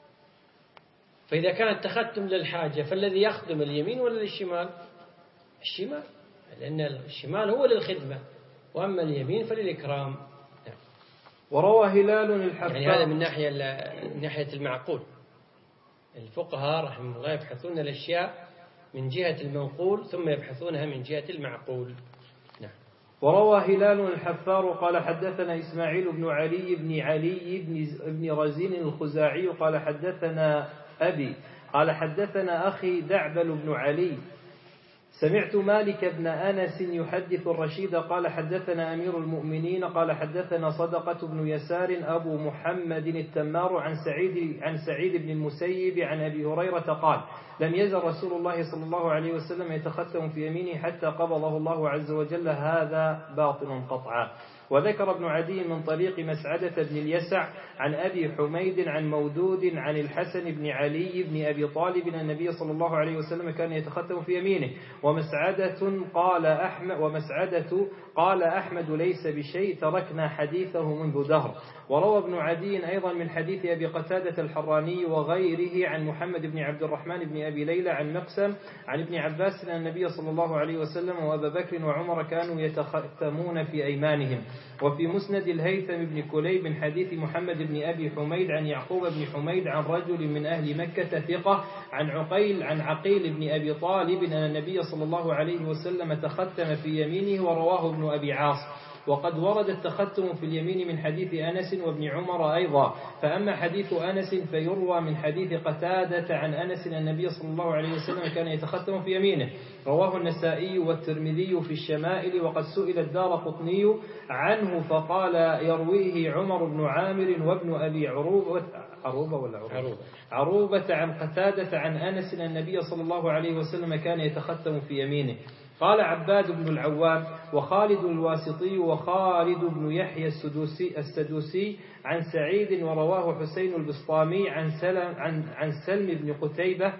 فإذا كان التختم للحاجة فالذي يخدم اليمين ولا للشمال؟ الشمال، لأن الشمال هو للخدمة، وأما اليمين فللإكرام. وروى هلال الحفاظ، يعني هذا من ناحية من ناحية المعقول. الفقهاء رحمه الله يبحثون الأشياء من جهة المنقول ثم يبحثونها من جهة المعقول. نعم. وروى هلال الحفار قال حدثنا إسماعيل بن علي بن علي بن, بن رزين الخزاعي قال حدثنا أبي قال حدثنا أخي دعبل بن علي سمعت مالك بن أنس يحدث الرشيد قال حدثنا أمير المؤمنين قال حدثنا صدقة بن يسار أبو محمد التمار عن سعيد عن سعيد بن المسيب عن أبي هريرة قال لم يزل رسول الله صلى الله عليه وسلم يتختم في يمينه حتى قبضه الله عز وجل، هذا باطل قطعا. وذكر ابن عدي من طريق مسعدة بن اليسع عن أبي حميد عن مودود عن الحسن بن علي بن أبي طالب أن النبي صلى الله عليه وسلم كان يتختم في يمينه. ومسعدة قال أحمد ومسعدة قال أحمد ليس بشيء، تركنا حديثه منذ دهر. وروى ابن عدي أيضا من حديث أبي قتادة الحراني وغيره عن محمد بن عبد الرحمن بن أبي ليلى عن مقسم عن ابن عباس أن النبي صلى الله عليه وسلم وأبا بكر وعمر كانوا يتختمون في أيمانهم. وفي مسند الهيثم بن كليب من حديث محمد بن أبي حميد عن يعقوب بن حميد عن رجل من أهل مكة ثقة عن عقيل عن عقيل بن أبي طالب أن النبي صلى الله عليه وسلم تختم في يمينه، ورواه ابن أبي عاص. وقد ورد التختم في اليمين من حديث أنس وابن عمر أيضا. فأما حديث أنس فيروى من حديث قتادة عن أنس أن النبي صلى الله عليه وسلم كان يتختم في يمينه، رواه النسائي والترمذي في الشمائل. وقد سئل الدارقطني عنه فقال يرويه عمر بن عامر وابن أبي عروبة عروبة ولا عروبة, عروبة عن قتادة عن أنس أن النبي صلى الله عليه وسلم كان يتختم في يمينه. قال عباد بن العوام وخالد الواسطي وخالد بن يحيى السدوسي, السدوسي عن سعيد، ورواه حسين البسطامي عن سلم, عن, عن سلم بن قتيبة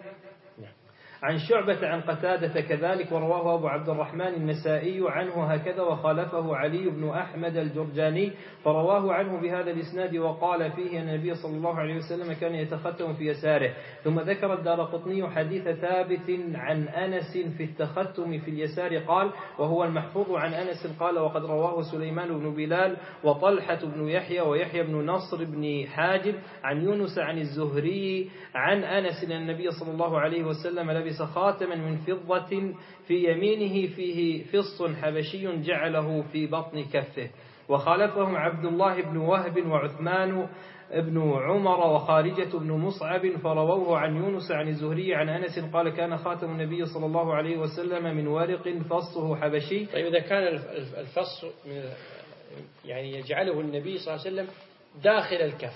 عن شعبة عن قتادة كذلك، ورواه أبو عبد الرحمن النسائي عنه هكذا، وخالفه علي بن أحمد الجرجاني فرواه عنه بهذا الإسناد وقال فيه أن النبي صلى الله عليه وسلم كان يتختم في يساره. ثم ذكر الدارقطني حديث ثابت عن أنس في التختم في اليسار قال وهو المحفوظ عن أنس قال وقد رواه سليمان بن بلال وطلحة بن يحيى ويحيى بن نصر بن حاجب عن يونس عن الزهري عن أنس أن النبي صلى الله عليه وسلم لبس خاتما من فضة في يمينه فيه فص حبشي جعله في بطن كفه. وخالفهم عبد الله بن وهب وعثمان ابن عمر وخارجة بن مصعب فرووه عن يونس عن الزهري عن أنس قال كان خاتم النبي صلى الله عليه وسلم من ورق فصه حبشي. طيب إذا كان الفص يعني يجعله النبي صلى الله عليه وسلم داخل الكف،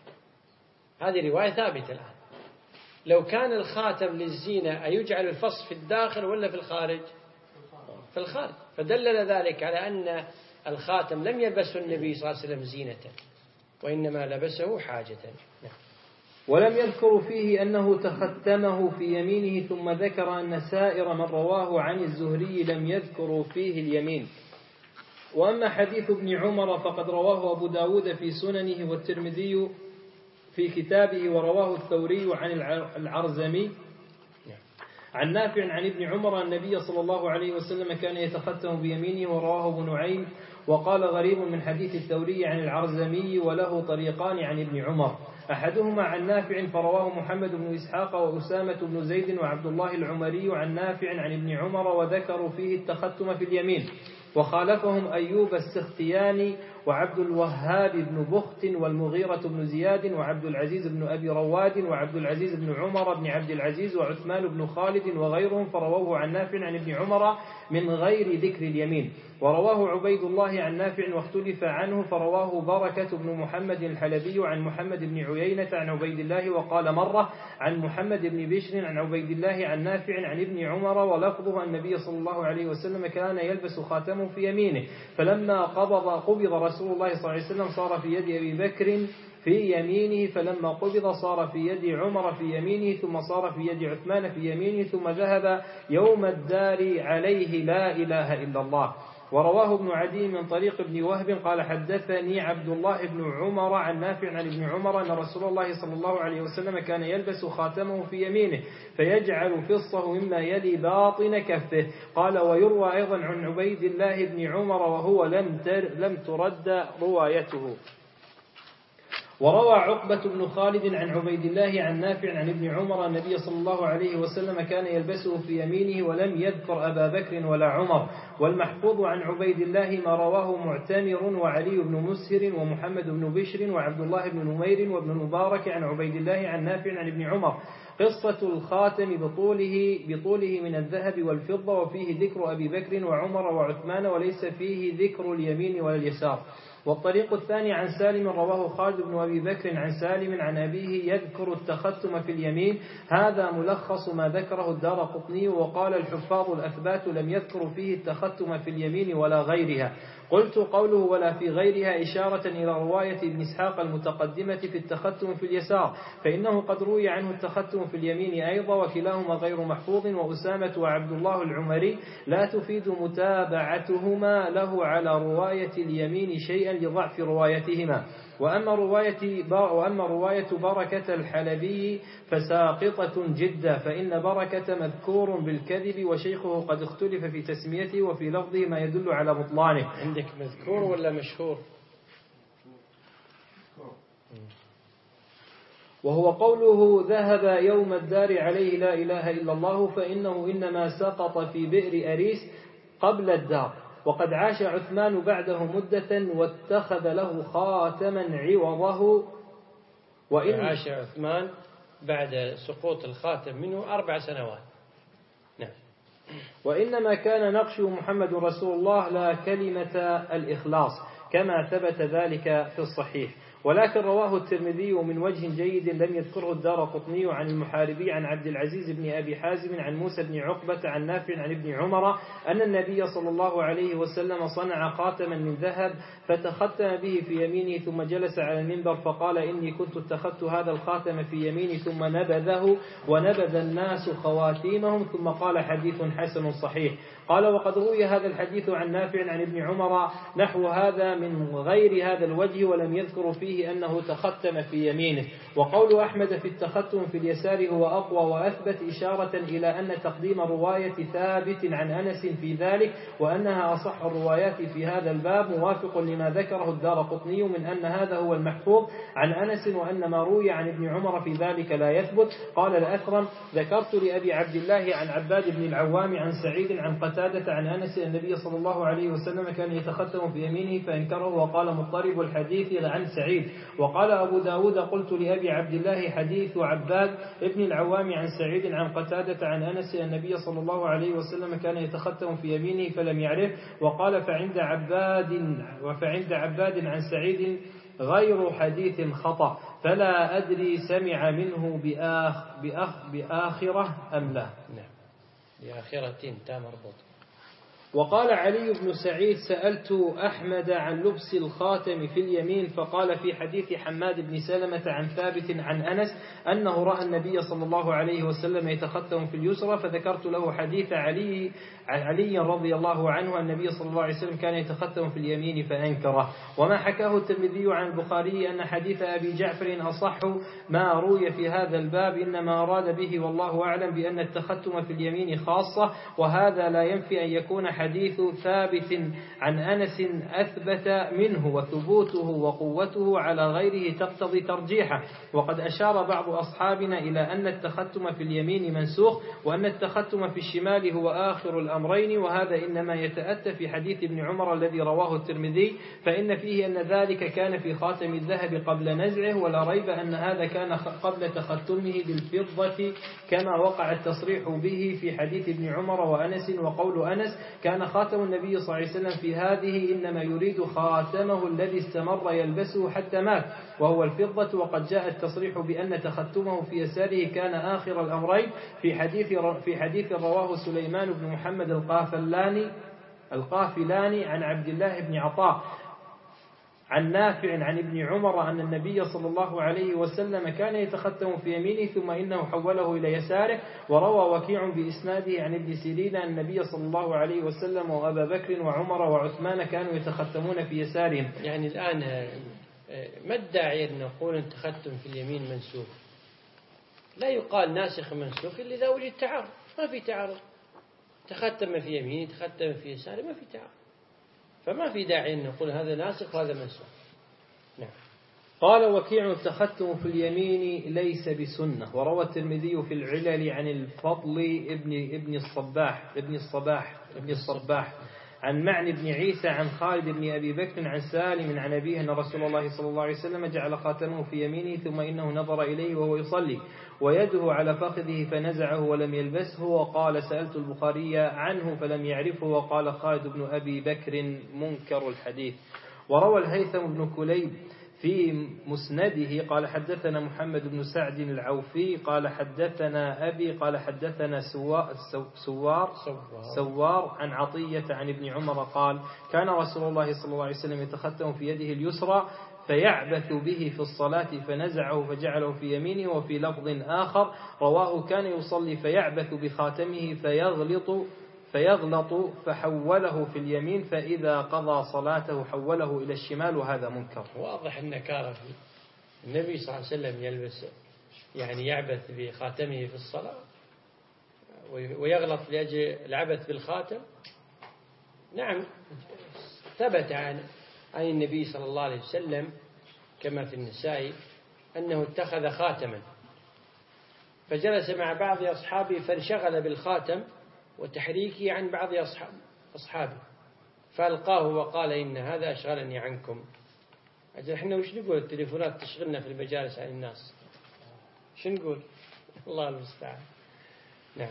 هذه رواية ثابتة الآن. لو كان الخاتم للزينة أيجعل الفص في الداخل ولا في الخارج؟ في الخارج. فدلل ذلك على أن الخاتم لم يلبسه النبي صلى الله عليه وسلم زينة، وإنما لبسه حاجة. ولم يذكر فيه أنه تختمه في يمينه، ثم ذكر أن سائر من رواه عن الزهري لم يذكروا فيه اليمين. وأما حديث ابن عمر فقد رواه أبو داود في سننه والترمذي في كتابه. ورواه الثوري عن العرزمي عن نافع عن ابن عمر النبي صلى الله عليه وسلم كان يتختم بيمينه. ورواه ابن نعيم وقال غريب من حديث الثوري عن العرزمي وله طريقان عن ابن عمر، أحدهما عن نافع فرواه محمد بن إسحاق وأسامة بن زيد وعبد الله العمري عن نافع عن ابن عمر وذكروا فيه التختم في اليمين. وخالفهم أيوب السختياني وعبد الوهاب بن بخت والمغيرة بن زياد وعبد العزيز بن أبي رواد وعبد العزيز بن عمر بن عبد العزيز وعثمان بن خالد وغيرهم فرووه عن نافع عن ابن عمر من غير ذكر اليمين. ورواه عبيد الله عن نافع واختلف عنه فرواه بركة بن محمد الحلبي عن محمد بن عيينة عن عبيد الله وقال مرة عن محمد بن بشر عن عبيد الله عن نافع عن ابن عمر ولفظه النبي صلى الله عليه وسلم كان يلبس خاتمه في يمينه، فلما قبض قبض رسول الله صلى الله عليه وسلم صار في يد أبي بكر في يمينه، فلما قبض صار في يد عمر في يمينه، ثم صار في يد عثمان في يمينه، ثم ذهب يوم الدار عليه لا إله إلا الله. ورواه ابن عدي من طريق ابن وهب قال حدثني عبد الله بن عمر عن نافع عن ابن عمر أن رسول الله صلى الله عليه وسلم كان يلبس خاتمه في يمينه فيجعل فصه مما يلي باطن كفه. قال ويروى أيضا عن عبيد الله بن عمر وهو لم, لم ترد روايته. وروى عقبة بن خالد عن عبيد الله عن نافع عن ابن عمر النبي صلى الله عليه وسلم كان يلبسه في يمينه ولم يذكر أبا بكر ولا عمر. والمحفوظ عن عبيد الله ما رواه معتمر وعلي بن مسهر ومحمد بن بشر وعبد الله بن نمير وابن المبارك عن عبيد الله عن نافع عن ابن عمر قصة الخاتم بطوله, بطوله من الذهب والفضة وفيه ذكر أبي بكر وعمر وعثمان وليس فيه ذكر اليمين ولا اليسار. والطريق الثاني عن سالم رواه خالد بن أبي بكر عن سالم عن أبيه يذكر التختم في اليمين. هذا ملخص ما ذكره الدارقطني. وقال الحفاظ الأثبات لم يذكر فيه التختم في اليمين ولا غيرها. قلت قوله ولا في غيرها إشارة إلى رواية ابن إسحاق المتقدمة في التختم في اليسار، فإنه قد روي عنه التختم في اليمين أيضا وكلاهما غير محفوظ. وأسامة وعبد الله العمري لا تفيد متابعتهما له على رواية اليمين شيئا لضعف روايتهما. وأما رواية, وأما رواية بركة الحلبي فساقطة جدا، فإن بركة مذكور بالكذب وشيخه قد اختلف في تسميته وفي لفظه ما يدل على بطلانه. عندك مذكور ولا مشهور؟ وهو قوله ذهب يوم الدار عليه لا إله إلا الله، فإنه إنما سقط في بئر أريس قبل الدار، وقد عاش عثمان بعده مدة واتخذ له خاتما عوضه. وإن عاش عثمان بعد سقوط الخاتم منه أربع سنوات. نعم. وإنما كان نقشه محمد رسول الله لا كلمة الإخلاص كما ثبت ذلك في الصحيح. ولكن رواه الترمذي من وجه جيد لم يذكره الدارقطني عن المحاربي عن عبد العزيز بن أبي حازم عن موسى بن عقبة عن نافع عن ابن عمر أن النبي صلى الله عليه وسلم صنع خاتما من ذهب فتختم به في يمينه ثم جلس على المنبر فقال إني كنت اتخذت هذا الخاتم في يميني ثم نبذه ونبذ الناس خواتيمهم ثم قال حديث حسن صحيح. قال وقد روي هذا الحديث عن نافع عن ابن عمر نحو هذا من غير هذا الوجه ولم يذكر فيه أنه تختم في يمينه. وقول أحمد في التختم في اليسار هو أقوى وأثبت إشارة إلى أن تقديم رواية ثابت عن أنس في ذلك وأنها أصح الروايات في هذا الباب موافق لما ذكره الدارقطني من أن هذا هو المحفوظ عن أنس وأن ما روي عن ابن عمر في ذلك لا يثبت. قال الأثرم ذكرت لأبي عبد الله عن عباد بن العوام عن سعيد عن قتادة عن أنس النبي صلى الله عليه وسلم كان يتختم في يمينه فانكره وقال مضطرب الحديث عن سعيد. وقال أبو داود قلت لأبي عبد الله حديث عباد ابن العوام عن سعيد عن قتادة عن أنس النبي صلى الله عليه وسلم كان يتختم في يمينه فلم يعرف. وقال فعند عباد وفعند عباد عن سعيد غير حديث خطأ فلا أدري سمع منه بآخ بآخ بآخرة أم لا. نعم بآخرة تا مربوط. وقال علي بن سعيد سألت أحمد عن لبس الخاتم في اليمين فقال في حديث حماد بن سلمة عن ثابت عن أنس أنه رأى النبي صلى الله عليه وسلم يتختم في اليسرى، فذكرت له حديث علي عن علي رضي الله عنه أن النبي صلى الله عليه وسلم كان يتختم في اليمين فأنكره. وما حكاه الترمذي عن البخاري أن حديث أبي جعفر أصح ما روي في هذا الباب، إنما أراد به والله أعلم بأن التختم في اليمين خاصة، وهذا لا ينفي أن يكون حديث ثابت عن أنس أثبت منه، وثبوته وقوته على غيره تقتضي ترجيحه. وقد أشار بعض أصحابنا إلى أن التختم في اليمين منسوخ، وأن التختم في الشمال هو آخر الأمرين، وهذا إنما يتأتى في حديث ابن عمر الذي رواه الترمذي، فإن فيه أن ذلك كان في خاتم الذهب قبل نزعه، ولا ريب أن هذا كان قبل تختمه بالفضة كما وقع التصريح به في حديث ابن عمر وأنس. وقول أنس كان خاتم النبي صلى الله عليه وسلم في هذه إنما يريد خاتمه الذي استمر يلبسه حتى مات وهو الفضة، وقد جاء التصريح بأن تختمه في يساره كان آخر الأمرين في حديث في حديث رواه سليمان بن محمد القافلاني القافلاني عن عبد الله بن عطاء عن نافع عن ابن عمر أن النبي صلى الله عليه وسلم كان يتختم في يمينه ثم إنه حوله إلى يساره. وروى وكيع بإسناده عن ابن سيرين أن النبي صلى الله عليه وسلم وأبا بكر وعمر وعثمان كانوا يتختمون في يسارهم. يعني الآن ما الداعي أن نقول أن التختم في اليمين منسوخ؟ لا يقال ناسخ منسوخ إلا إذا وجد تعارض. ما في تعارض، تختم في يمينه تختم في يساره، ما في تعارض، فما في داعي أن نقول هذا ناسخ وهذا منسوخ. نعم. قال وكيع التختم في اليمين ليس بسنة. وروى الترمذي في العلل عن الفضل ابن ابن الصباح ابن الصباح ابن الصباح عن معن بن عيسى عن خالد بن أبي بكر عن سالم عن أبيه أن رسول الله صلى الله عليه وسلم جعل خاتمه في يمينه ثم إنه نظر إليه وهو يصلي ويده على فخذه فنزعه ولم يلبسه. وقال سألت البخاري عنه فلم يعرفه. وقال خالد بن أبي بكر منكر الحديث. وروى الهيثم بن كليب في مسنده قال حدثنا محمد بن سعد العوفي قال حدثنا أبي قال حدثنا سوار, سوار, سوار عن عطية عن ابن عمر قال كان رسول الله صلى الله عليه وسلم يتختم في يده اليسرى فيعبث به في الصلاة فنزعه فجعله في يمينه. وفي لفظ آخر رواه كان يصلي فيعبث بخاتمه فيغلط فيغلط فحوله في اليمين فإذا قضى صلاته حوله إلى الشمال، وهذا منكر. واضح النكارة. النبي صلى الله عليه وسلم يلبس يعني يعبث بخاتمه في الصلاة ويغلط لأجل العبث بالخاتم. نعم ثبت عن عن النبي صلى الله عليه وسلم كما في النساء أنه اتخذ خاتما فجلس مع بعض أصحابه فانشغل بالخاتم وتحريكه عن بعض أصحاب أصحابه فألقاه وقال إن هذا أشغلني عنكم. أجل إحنا وش نقول؟ التليفونات تشغلنا في المجالس عن الناس، شو نقول؟ الله المستعان. نعم.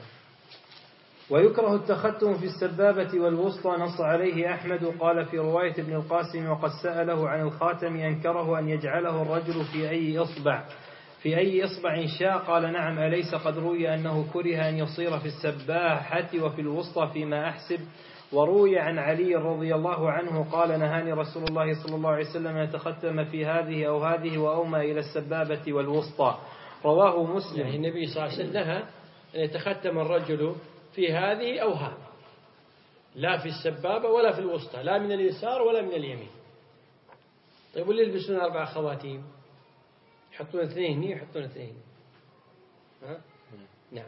ويكره التختم في السبابة والوسطى نص عليه أحمد. قال في رواية ابن القاسم وقد سأله عن الخاتم أنكره أن يجعله الرجل في أي إصبع في أي إصبع شاء. قال نعم أليس قد روي أنه كره أن يصير في السباحة وفي الوسطى فيما أحسب. وروي عن علي رضي الله عنه قال نهاني رسول الله صلى الله عليه وسلم أن يتختم في هذه أو هذه وأومى إلى السبابة والوسطى. رواه مسلم. يعني النبي صلى الله عليه وسلم نهى أن يتختم الرجل في هذه أو هذه، لا في السبابة ولا في الوسطى، لا من اليسار ولا من اليمين. طيب واللي يلبسون أربع خواتيم يحطون اثنين هنا يحطون اثنين ها؟ نعم.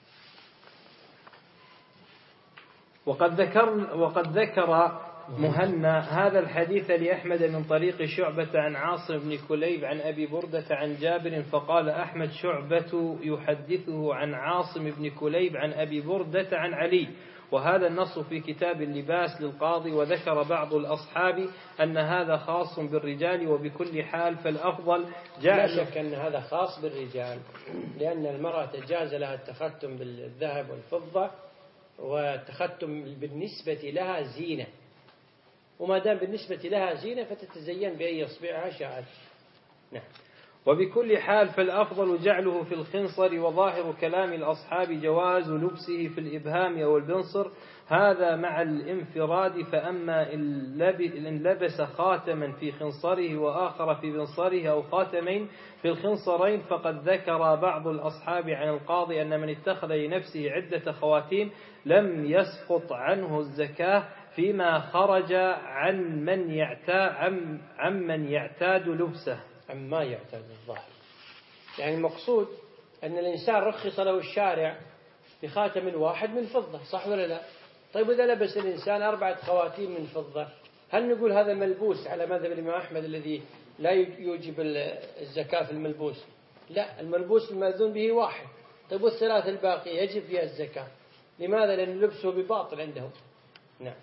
وقد ذكر وقد ذكر مهنا هذا الحديث لأحمد من طريق شعبة عن عاصم بن كليب عن أبي بردة عن جابر فقال أحمد شعبة يحدثه عن عاصم بن كليب عن أبي بردة عن علي. وهذا النص في كتاب اللباس للقاضي. وذكر بعض الأصحاب أن هذا خاص بالرجال وبكل حال فالأفضل لا شك أن هذا خاص بالرجال لأن المرأة تجاز لها التختم بالذهب والفضة والتختم بالنسبة لها زينة، وما دام بالنسبة لها زينة فتتزين بأي إصبعها شاءت. نعم. وبكل حال فالأفضل جعله في الخنصر، وظاهر كلام الأصحاب جواز لبسه في الإبهام أو البنصر، هذا مع الانفراد. فأما إن لبس خاتما في خنصره وآخر في بنصره أو خاتمين في الخنصرين فقد ذكر بعض الأصحاب عن القاضي أن من اتخذ لنفسه عدة خواتيم لم يسقط عنه الزكاة فيما خرج عن من يعتاد عن, عن من يعتاد لبسه. عن ما يعتاد الظاهر، يعني المقصود أن الإنسان رخص له الشارع بخاتم واحد من فضة، صح ولا لا؟ طيب إذا لبس الإنسان أربعة خواتيم من فضة، هل نقول هذا ملبوس على مذهب الإمام أحمد الذي لا يوجب الزكاة في الملبوس؟ لا، الملبوس المأذون به واحد. طيب والثلاث الباقية يجب فيها الزكاة، لماذا؟ لأن لبسه بباطل عندهم. نعم.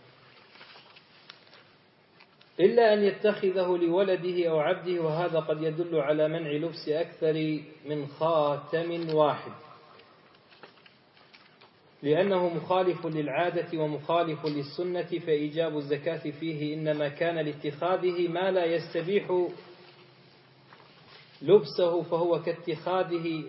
إلا أن يتخذه لولده أو عبده، وهذا قد يدل على منع لبس أكثر من خاتم واحد، لأنه مخالف للعادة ومخالف للسنة، فإيجاب الزكاة فيه إنما كان لاتخاذه ما لا يستبيح لبسه، فهو كاتخاذه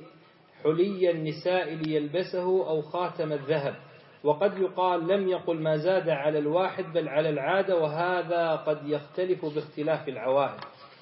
حلي النساء ليلبسه أو خاتم الذهب. وقد يقال لم يقل ما زاد على الواحد بل على العادة، وهذا قد يختلف باختلاف العوائد.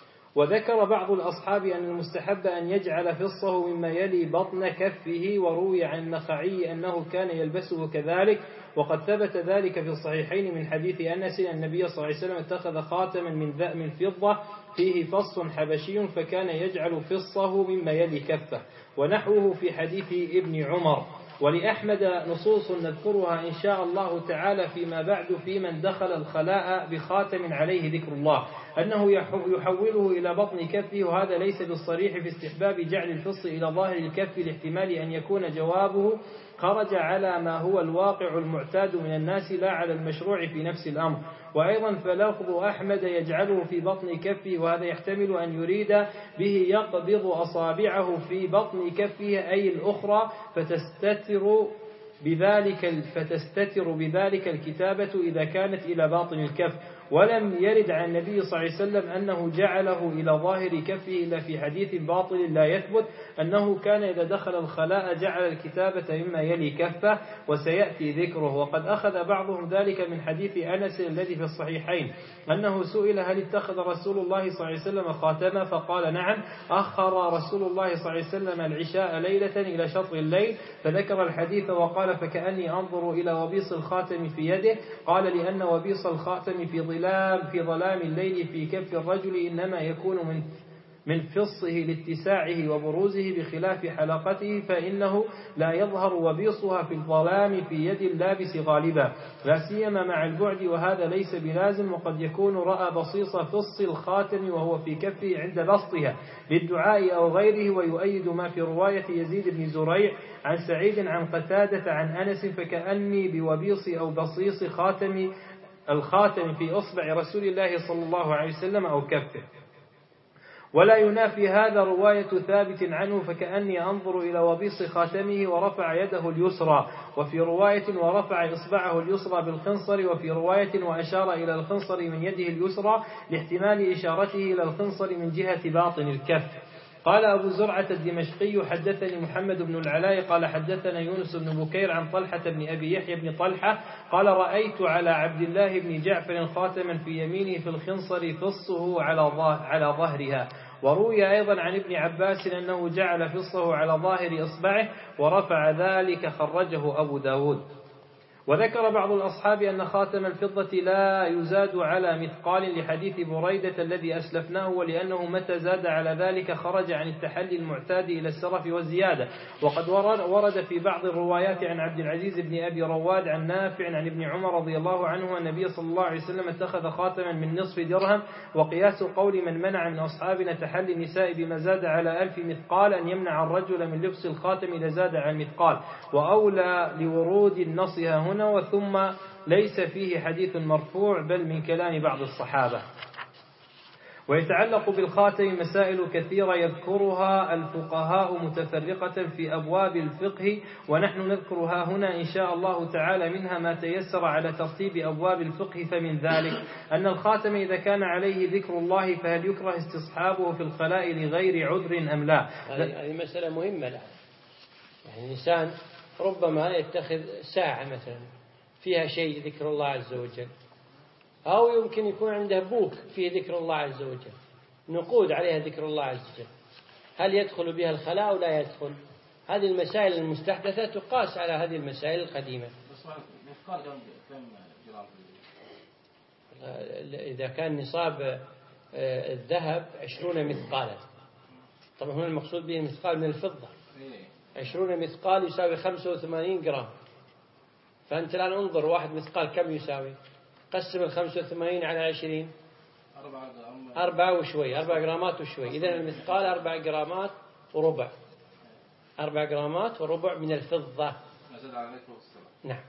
وذكر بعض الأصحاب أن المستحب أن يجعل فصه مما يلي بطن كفه، وروي عن النخعي أنه كان يلبسه كذلك، وقد ثبت ذلك في الصحيحين من حديث أنس أن النبي صلى الله عليه وسلم اتخذ خاتما من ذأ من فضة فيه فص حبشي فكان يجعل فصه مما يلي كفه، ونحوه في حديث ابن عمر. ولأحمد نصوص نذكرها إن شاء الله تعالى فيما بعد في من دخل الخلاء بخاتم عليه ذكر الله أنه يحوله إلى بطن كفه، وهذا ليس بالصريح في استحباب جعل الفص إلى ظاهر الكف، لاحتمال أن يكون جوابه خرج على ما هو الواقع المعتاد من الناس لا على المشروع في نفس الأمر. وأيضا فلفظ أحمد يجعله في بطن كفه، وهذا يحتمل أن يريد به يقبض أصابعه في بطن كفه أي الأخرى فتستتر بذلك فتستتر بذلك الكتابة إذا كانت إلى باطن الكف. ولم يرد عن النبي صلى الله عليه وسلم أنه جعله إلى ظاهر كفه إلا في حديث باطل لا يثبت أنه كان إذا دخل الخلاء جعل الكتابة مما يلي كفه، وسيأتي ذكره. وقد أخذ بعضهم ذلك من حديث أنس الذي في الصحيحين أنه سئل هل اتخذ رسول الله صلى الله عليه وسلم خاتما فقال نعم، أخر رسول الله صلى الله عليه وسلم العشاء ليلة إلى شطر الليل، فذكر الحديث وقال فكأني أنظر إلى وبيص الخاتم في يده، قال لأن وبيص الخاتم في ظلام في ظلام الليل في كف الرجل إنما يكون من من فصه لاتساعه وبروزه بخلاف حلقته، فإنه لا يظهر وبيصها في الظلام في يد اللابس غالبا لا سيما مع البعد، وهذا ليس بلازم، وقد يكون رأى بصيص فص الخاتم وهو في كفه عند بسطها للدعاء أو غيره. ويؤيد ما في رواية يزيد بن زريع عن سعيد عن قتادة عن أنس فكأني بوبيص أو بصيص خاتم الخاتم في أصبع رسول الله صلى الله عليه وسلم أو كفه. ولا ينافي هذا رواية ثابت عنه فكأني أنظر إلى وبيص خاتمه ورفع يده اليسرى، وفي رواية ورفع إصبعه اليسرى بالخنصر، وفي رواية وأشار إلى الخنصر من يده اليسرى لاحتمال إشارته إلى الخنصر من جهة باطن الكف. قال أبو زرعة الدمشقي حدثني محمد بن العلاء قال حدثنا يونس بن بكير عن طلحة بن أبي يحيى بن طلحة قال رأيت على عبد الله بن جعفر خاتما في يمينه في الخنصر فصه على ظهرها. وروي أيضا عن ابن عباس أنه جعل فصه على ظاهر إصبعه ورفع ذلك، خرجه أبو داود. وذكر بعض الأصحاب أن خاتم الفضة لا يزاد على مثقال لحديث بريدة الذي أسلفناه، ولأنه متى زاد على ذلك خرج عن التحلي المعتاد إلى السرف والزيادة. وقد ورد في بعض الروايات عن عبد العزيز بن أبي رواد عن نافع عن ابن عمر رضي الله عنه أن النبي صلى الله عليه وسلم اتخذ خاتما من نصف درهم. وقياس قول من منع من أصحابنا تحلي النساء بما زاد على ألف مثقال أن يمنع الرجل من لبس الخاتم إذا زاد عن مثقال، وأولى لورود النصها هنا، وثم ليس فيه حديث مرفوع بل من كلام بعض الصحابة. ويتعلق بالخاتم مسائل كثيرة يذكرها الفقهاء متفرقة في أبواب الفقه، ونحن نذكرها هنا إن شاء الله تعالى، منها ما تيسر على ترتيب أبواب الفقه. فمن ذلك أن الخاتم إذا كان عليه ذكر الله فهل يكره استصحابه في الخلاء لغير عذر أم لا؟ هذه مسألة مهمة لا. يعني الإنسان ربما يتخذ ساعة مثلا فيها شيء ذكر الله عز وجل، أو يمكن يكون عنده بوك فيه ذكر الله عز وجل، نقود عليها ذكر الله عز وجل، هل يدخل بها الخلاء أو لا يدخل؟ هذه المسائل المستحدثة تقاس على هذه المسائل القديمة. إذا كان نصاب الذهب عشرون مثقالا، طبعا هنا المقصود به مثقال من الفضة، عشرون مثقال يساوي خمسة وثمانين جرام. فأنت الآن انظر واحد مثقال كم يساوي، قسم الخمسة وثمانين على عشرين، أربعة وشوي، أربع جرامات وشوي. إذن المثقال أربع جرامات وربع، أربع جرامات وربع من الفضة. نعم.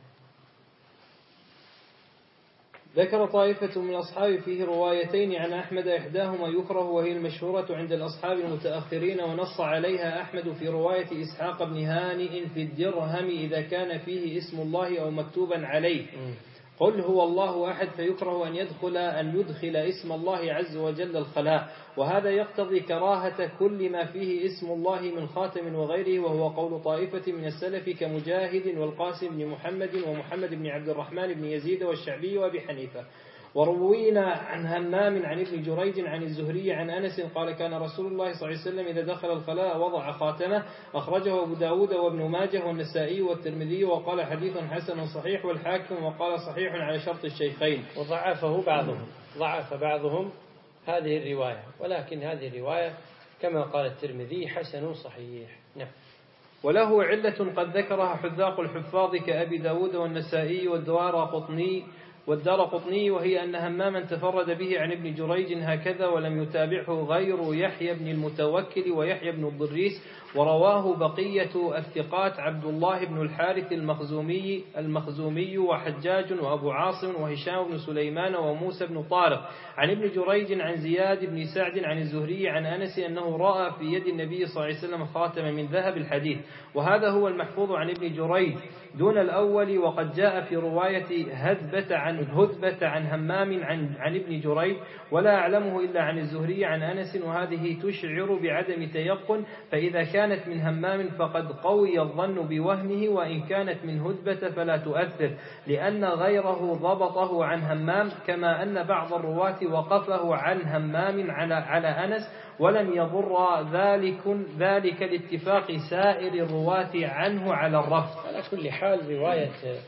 ذكر طائفة من أصحاب فيه روايتين عن أحمد، إحداهما يكره وهي المشهورة عند الأصحاب المتأخرين، ونص عليها أحمد في رواية إسحاق بن هانئ في الدرهم إذا كان فيه اسم الله أو مكتوبا عليه قل هو الله أحد، فيكره أن يدخل أن يدخل اسم الله عز وجل الخلاء، وهذا يقتضي كراهة كل ما فيه اسم الله من خاتم وغيره، وهو قول طائفة من السلف كمجاهد والقاسم بن محمد ومحمد بن عبد الرحمن بن يزيد والشعبي وأبي حنيفة. وروينا عن همام عن ابن جريج عن الزهري عن أنس قال كان رسول الله صلى الله عليه وسلم إذا دخل الخلاء وضع خاتمه، أخرجه أبو داود وابن ماجه والنسائي والترمذي، وقال حديث حسن صحيح، والحاكم وقال صحيح على شرط الشيخين. وضعفه بعضهم، ضعف بعضهم هذه الرواية، ولكن هذه الرواية كما قال الترمذي حسن صحيح. نعم. وله علة قد ذكرها حذاق الحفاظ كأبي داود والنسائي والدوار قطني والدار قطني، وهي أن هماما تفرد به عن ابن جريج هكذا، ولم يتابعه غير يحيى بن المتوكل ويحيى بن الضريس، ورواه بقية الثقات عبد الله بن الحارث المخزومي المخزومي وحجاج وأبو عاصم وهشام بن سليمان وموسى بن طارق عن ابن جريج عن زياد بن سعد عن الزهري عن أنس أنه رأى في يد النبي صلى الله عليه وسلم خاتم من ذهب الحديث، وهذا هو المحفوظ عن ابن جريج دون الأول. وقد جاء في رواية هذبة عن هذبة عن همام عن, عن ابن جريج، ولا أعلمه إلا عن الزهري عن أنس، وهذه تشعر بعدم تيقن، فإذا كانت من همام فقد قوي الظن بوهمه، وإن كانت من هذبة فلا تؤثر، لأن غيره ضبطه عن همام، كما أن بعض الرواة وقفه عن همام على, على أنس، ولم يضر ذلك, ذلك الاتفاق سائر الرواة عنه على الرفض. على كل حال رواية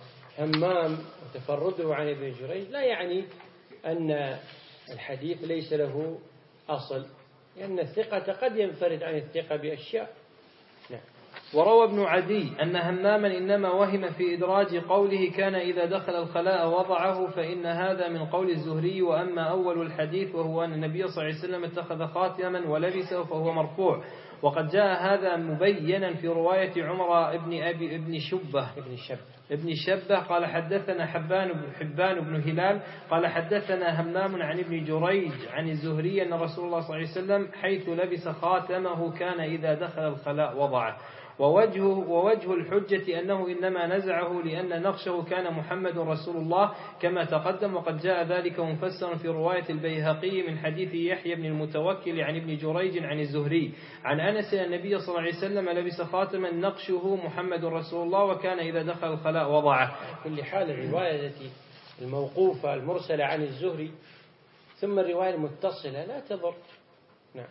همام وتفرده عن ابن جريج لا يعني أن الحديث ليس له أصل، لأن الثقة قد ينفرد عن الثقة بأشياء. نعم. وروى ابن عدي أن هماما إنما وهم في إدراج قوله كان إذا دخل الخلاء وضعه، فإن هذا من قول الزهري، وأما أول الحديث وهو أن النبي صلى الله عليه وسلم اتخذ خاتما ولبسه فهو مرفوع. وقد جاء هذا مبينا في رواية عمر ابن أبي ابن شبه ابن شبه ابن شبه قال حدثنا حبان حبان بن هلال قال حدثنا همام عن ابن جريج عن الزهري أن رسول الله صلى الله عليه وسلم حيث لبس خاتمه كان إذا دخل الخلاء وضعه. ووجه, ووجه الحجة أنه إنما نزعه لأن نقشه كان محمد رسول الله كما تقدم، وقد جاء ذلك مفسرا في رواية البيهقي من حديث يحيى بن المتوكل عن ابن جريج عن الزهري عن أنس النبي صلى الله عليه وسلم لبس خاتما نقشه محمد رسول الله وكان إذا دخل الخلاء وضعه. كل حال الرواية التي الموقوفة المرسلة عن الزهري ثم الرواية المتصلة لا تضر. نعم.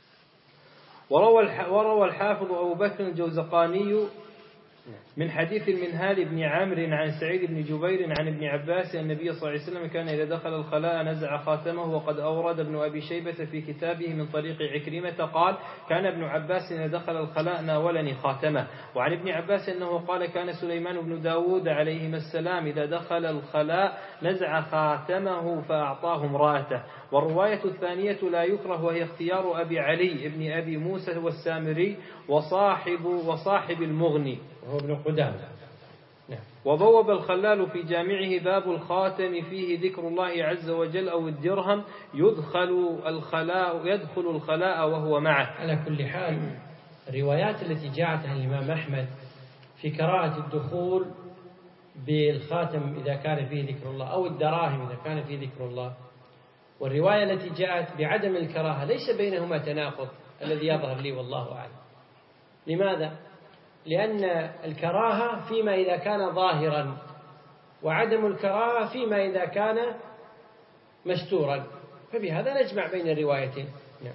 وروى الحافظ أبو بكر الجوزقاني من حديث المنهال بن عامر عن سعيد بن جبير عن ابن عباس أن النبي صلى الله عليه وسلم كان إذا دخل الخلاء نزع خاتمه، وقد أورد ابن أبي شيبة في كتابه من طريق عكرمة قال كان ابن عباس إذا دخل الخلاء ناولني خاتمه. وعن ابن عباس أنه قال كان سليمان بن داود عليهما السلام إذا دخل الخلاء نزع خاتمه فأعطاه امرأته. والرواية الثانية لا يكره وهي اختيار أبي علي ابن أبي موسى والسامري وصاحب, وصاحب المغني وهو ابن قدامة نعم. وبوب الخلال في جامعه باب الخاتم فيه ذكر الله عز وجل أو الدرهم يدخل الخلاء يدخل الخلاء وهو معه. على كل حال الروايات التي جاءت عن الإمام أحمد في كراهة الدخول بالخاتم إذا كان فيه ذكر الله أو الدراهم إذا كان فيه ذكر الله، والرواية التي جاءت بعدم الكراهة ليس بينهما تناقض الذي يظهر لي والله أعلم. لماذا؟ لأن الكراهة فيما إذا كان ظاهرا، وعدم الكراهة فيما إذا كان مستورا، فبهذا نجمع بين الروايتين. نعم.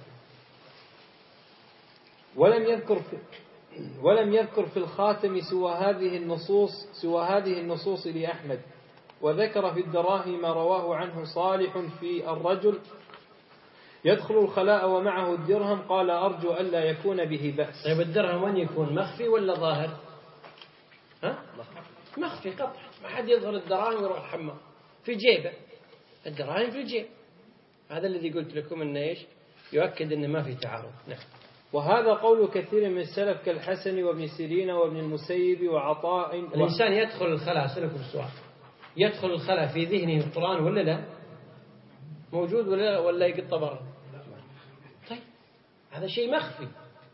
ولم يذكر في ولم يذكر في الخاتم سوى هذه النصوص سوى هذه النصوص لأحمد، وذكر في الدراهم ما رواه عنه صالح في الرجل يدخل الخلاء ومعه الدرهم، قال أرجو ألا يكون به بأس. طيب الدرهم وين يكون، مخفي ولا ظاهر؟ ها؟ مخفي قطع، ما حد يظهر الدراهم ويروح الحمام، في جيبه الدراهم في الجيب. هذا الذي قلت لكم أنه إيش يؤكد أنه ما في تعارض. نعم. وهذا قول كثير من السلف كالحسن وابن سيرين وابن المسيب وعطاء. الإنسان يدخل الخلاء، أسألكم السؤال، يدخل الخلاء في ذهنه القرآن ولا لا؟ موجود ولا لا؟ ولا يقط برا؟ طيب هذا شيء مخفي.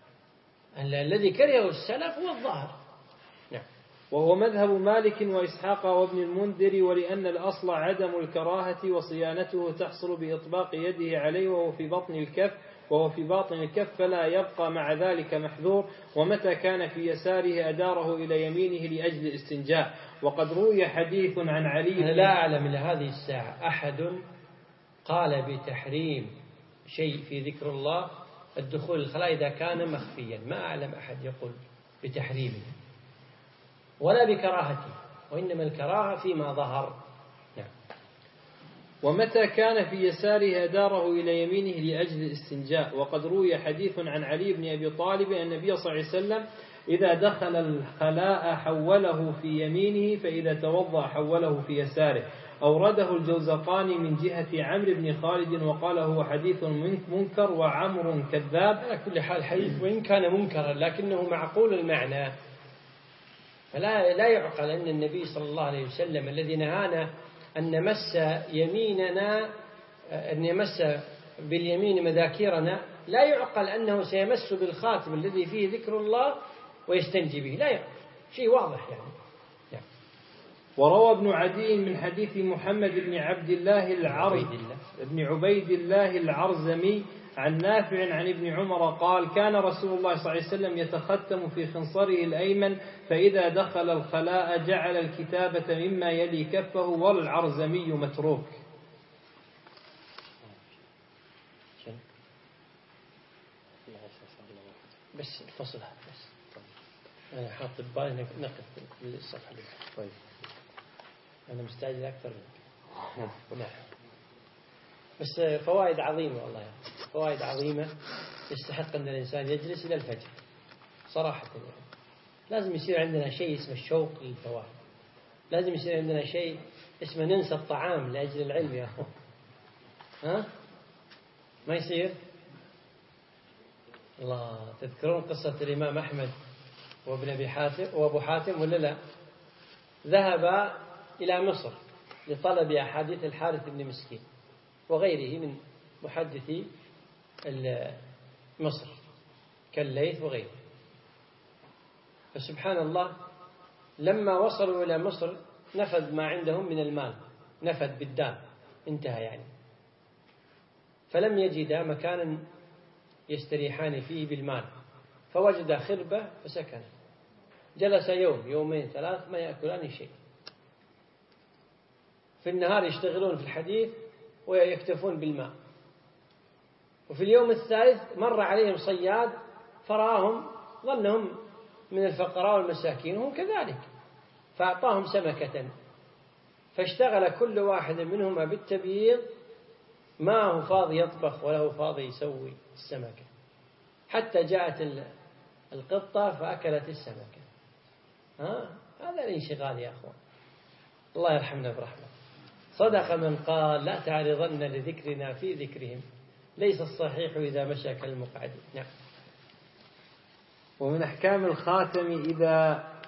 الذي كرهه السلف هو الظاهر. نعم. وهو مذهب مالك وإسحاق وابن المنذر، ولأن الأصل عدم الكراهة وصيانته تحصل بإطباق يده عليه وهو في بطن الكف وهو في باطن الكف، فلا يبقى مع ذلك محذور. ومتى كان في يساره أداره إلى يمينه لأجل الاستنجاء. وقد روي حديث عن علي. أنا لا أعلم إلى هذه الساعة أحد قال بتحريم شيء في ذكر الله الدخول الخلاء إذا كان مخفيا، ما أعلم أحد يقول بتحريمه ولا بكراهته، وإنما الكراهة فيما ظهر. نعم. ومتى كان في يساره أداره إلى يمينه لأجل الاستنجاء. وقد روي حديث عن علي بن أبي طالب أن النبي صلى الله عليه وسلم إذا دخل الخلاء حوله في يمينه، فإذا توضأ حوله في يساره. أورده الجوزقاني من جهة عمرو بن خالد وقال هو حديث منكر وعمر كذاب. على كل حال حديث وإن كان منكرا لكنه معقول المعنى، فلا لا يعقل أن النبي صلى الله عليه وسلم الذي نهانا أن نمس يميننا أن يمس باليمين مذاكرنا، لا يعقل أنه سيمس بالخاتم الذي فيه ذكر الله ويستنجي به، لا يعقل، شيء واضح يعني. يعني. وروى ابن عدي من حديث محمد بن عبد الله العرز ابن عبيد الله العرزمي عن نافع عن ابن عمر قال كان رسول الله صلى الله عليه وسلم يتختم في خنصره الأيمن، فإذا دخل الخلاء جعل الكتابة مما يلي كفه، والعرزمي متروك. بس الفصل هذا بس أنا حاط ببالي نقف للصفحة اللي طيب أنا مستعجل أكثر منك. نعم. بس فوائد عظيمة والله، فوائد عظيمة يستحق أن الإنسان يجلس إلى الفجر صراحة يعني. لازم يصير عندنا شيء اسمه الشوق للفوائد، لازم يصير عندنا شيء اسمه ننسى الطعام لأجل العلم يا أخوان. ها ما يصير. الله تذكرون قصة الإمام أحمد وابن أبي حاتم وأبو حاتم ولا لا؟ ذهب إلى مصر لطلب أحاديث الحارث بن مسكين وغيره من محدثي مصر كالليث وغيره. فسبحان الله لما وصلوا إلى مصر نفذ ما عندهم من المال، نفذ بالدام انتهى يعني، فلم يجدا مكانا يستريحان فيه بالمال، فوجد خربة فسكن، جلس يوم يومين ثلاث ما يأكلان شيء، في النهار يشتغلون في الحديث ويكتفون بالماء، وفي اليوم الثالث مر عليهم صياد فراهم ظنهم من الفقراء والمساكين وهم كذلك، فأعطاهم سمكة، فاشتغل كل واحد منهما بالتبييض، ما هو فاضي يطبخ ولا هو فاضي يسوي السمكة، حتى جاءت القطة فأكلت السمكة. ها هذا الانشغال يا أخوان، الله يرحمنا برحمة. صدق من قال لا تعرضن لذكرنا في ذكرهم، ليس الصحيح إذا مشى كالمقعد. نعم. ومن أحكام الخاتم إذا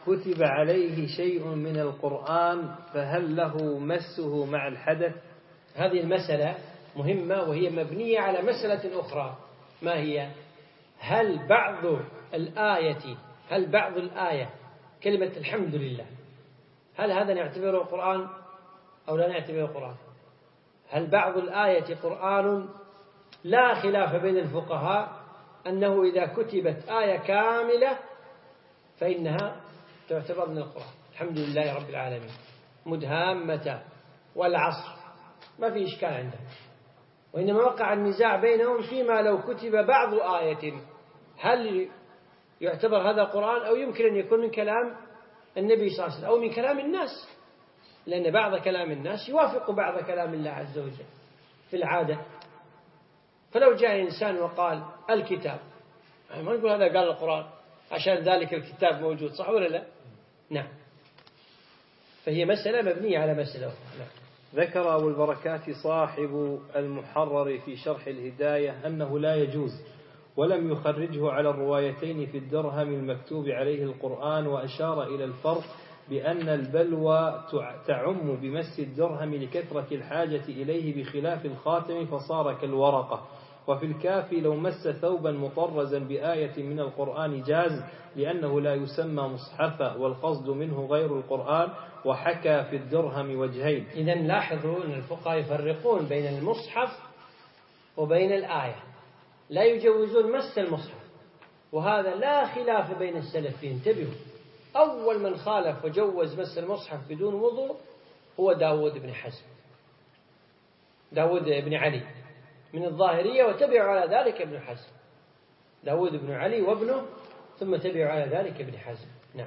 كتب عليه شيء من القرآن فهل له مسه مع الحدث؟ هذه المسألة مهمة وهي مبنية على مسألة أخرى، ما هي؟ هل بعض الآية هل بعض الآية كلمة الحمد لله هل هذا نعتبره قرآن أو لا نعتبره قرآن؟ هل بعض الآية قرآن؟ لا خلاف بين الفقهاء أنه إذا كتبت آية كاملة فإنها تعتبر من القرآن. الحمد لله رب العالمين، مدهامة، والعصر، ما في إشكال عندهم. وإنما وقع النزاع بينهم فيما لو كتب بعض آية هل يعتبر هذا قرآن أو يمكن أن يكون من كلام النبي صلى الله عليه وسلم أو من كلام الناس، لأن بعض كلام الناس يوافق بعض كلام الله عز وجل في العادة. فلو جاء إنسان وقال الكتاب، ما نقول هذا قال القرآن عشان ذلك الكتاب موجود، صح ولا لا؟ نعم. فهي مسألة مبنية على مسألة أخرى. نعم. ذكر أبو البركات صاحب المحرر في شرح الهداية أنه لا يجوز، ولم يخرجه على الروايتين في الدرهم المكتوب عليه القرآن، وأشار إلى الفرق بأن البلوى تعم بمس الدرهم لكثرة الحاجة إليه بخلاف الخاتم فصار كالورقة. وفي الكافي لو مس ثوبا مطرزا بآية من القرآن جاز لأنه لا يسمى مصحفا والقصد منه غير القرآن، وحكى في الدرهم وجهين. إذن لاحظوا أن الفقهاء يفرقون بين المصحف وبين الآية، لا يجوزون مس المصحف، وهذا لا خلاف بين السلف فيه. انتبهوا، أول من خالف وجوز مس المصحف بدون وضوء هو داود بن حزم، داود بن علي من الظاهرية، وتبع على ذلك ابن حزم، داود بن علي وابنه، ثم تبع على ذلك ابن حزم. نعم.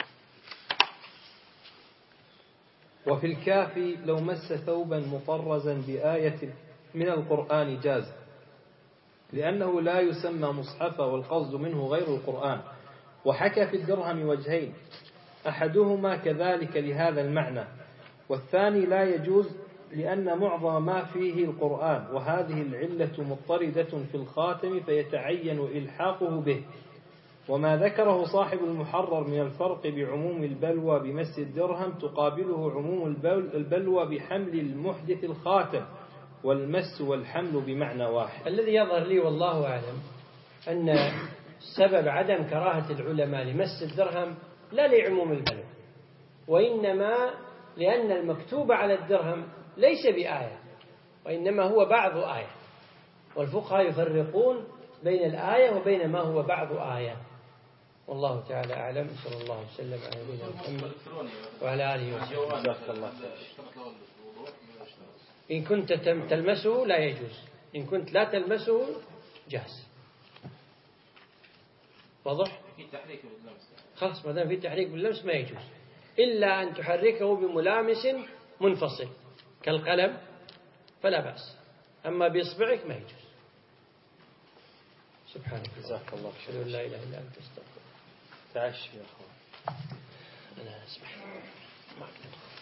وفي الكافي لو مس ثوبا مطرزا بآية من القرآن جاز لأنه لا يسمى مصحفا والقصد منه غير القرآن، وحكى في الدرهم وجهين، أحدهما كذلك لهذا المعنى، والثاني لا يجوز لأن معظم ما فيه القرآن، وهذه العلة مضطردة في الخاتم فيتعين إلحاقه به. وما ذكره صاحب المحرر من الفرق بعموم البلوى بمس الدرهم تقابله عموم البلوى بحمل المحدث الخاتم، والمس والحمل بمعنى واحد. الذي يظهر لي والله أعلم أن سبب عدم كراهة العلماء لمس الدرهم لا لعموم البلوى، وإنما لأن المكتوب على الدرهم ليس بآية، وإنما هو بعض آية، والفقهاء يفرقون بين الآية وبين ما هو بعض آية. والله تعالى أعلم. صلى الله وسلم على نبينا محمد وعلى آله وصحبه. إن كنت تلمسه لا يجوز، إن كنت لا تلمسه جاز. واضح؟ خلاص، ما دام في تحريك باللمس ما يجوز، إلا أن تحركه بملامس منفصل كالقلم فلا بأس، أما بإصبعك ما يجوز. سبحانك جزاك الله خير. لا إله إلا أنت استغفرك. تعش يا أخوان. أنا أسمح.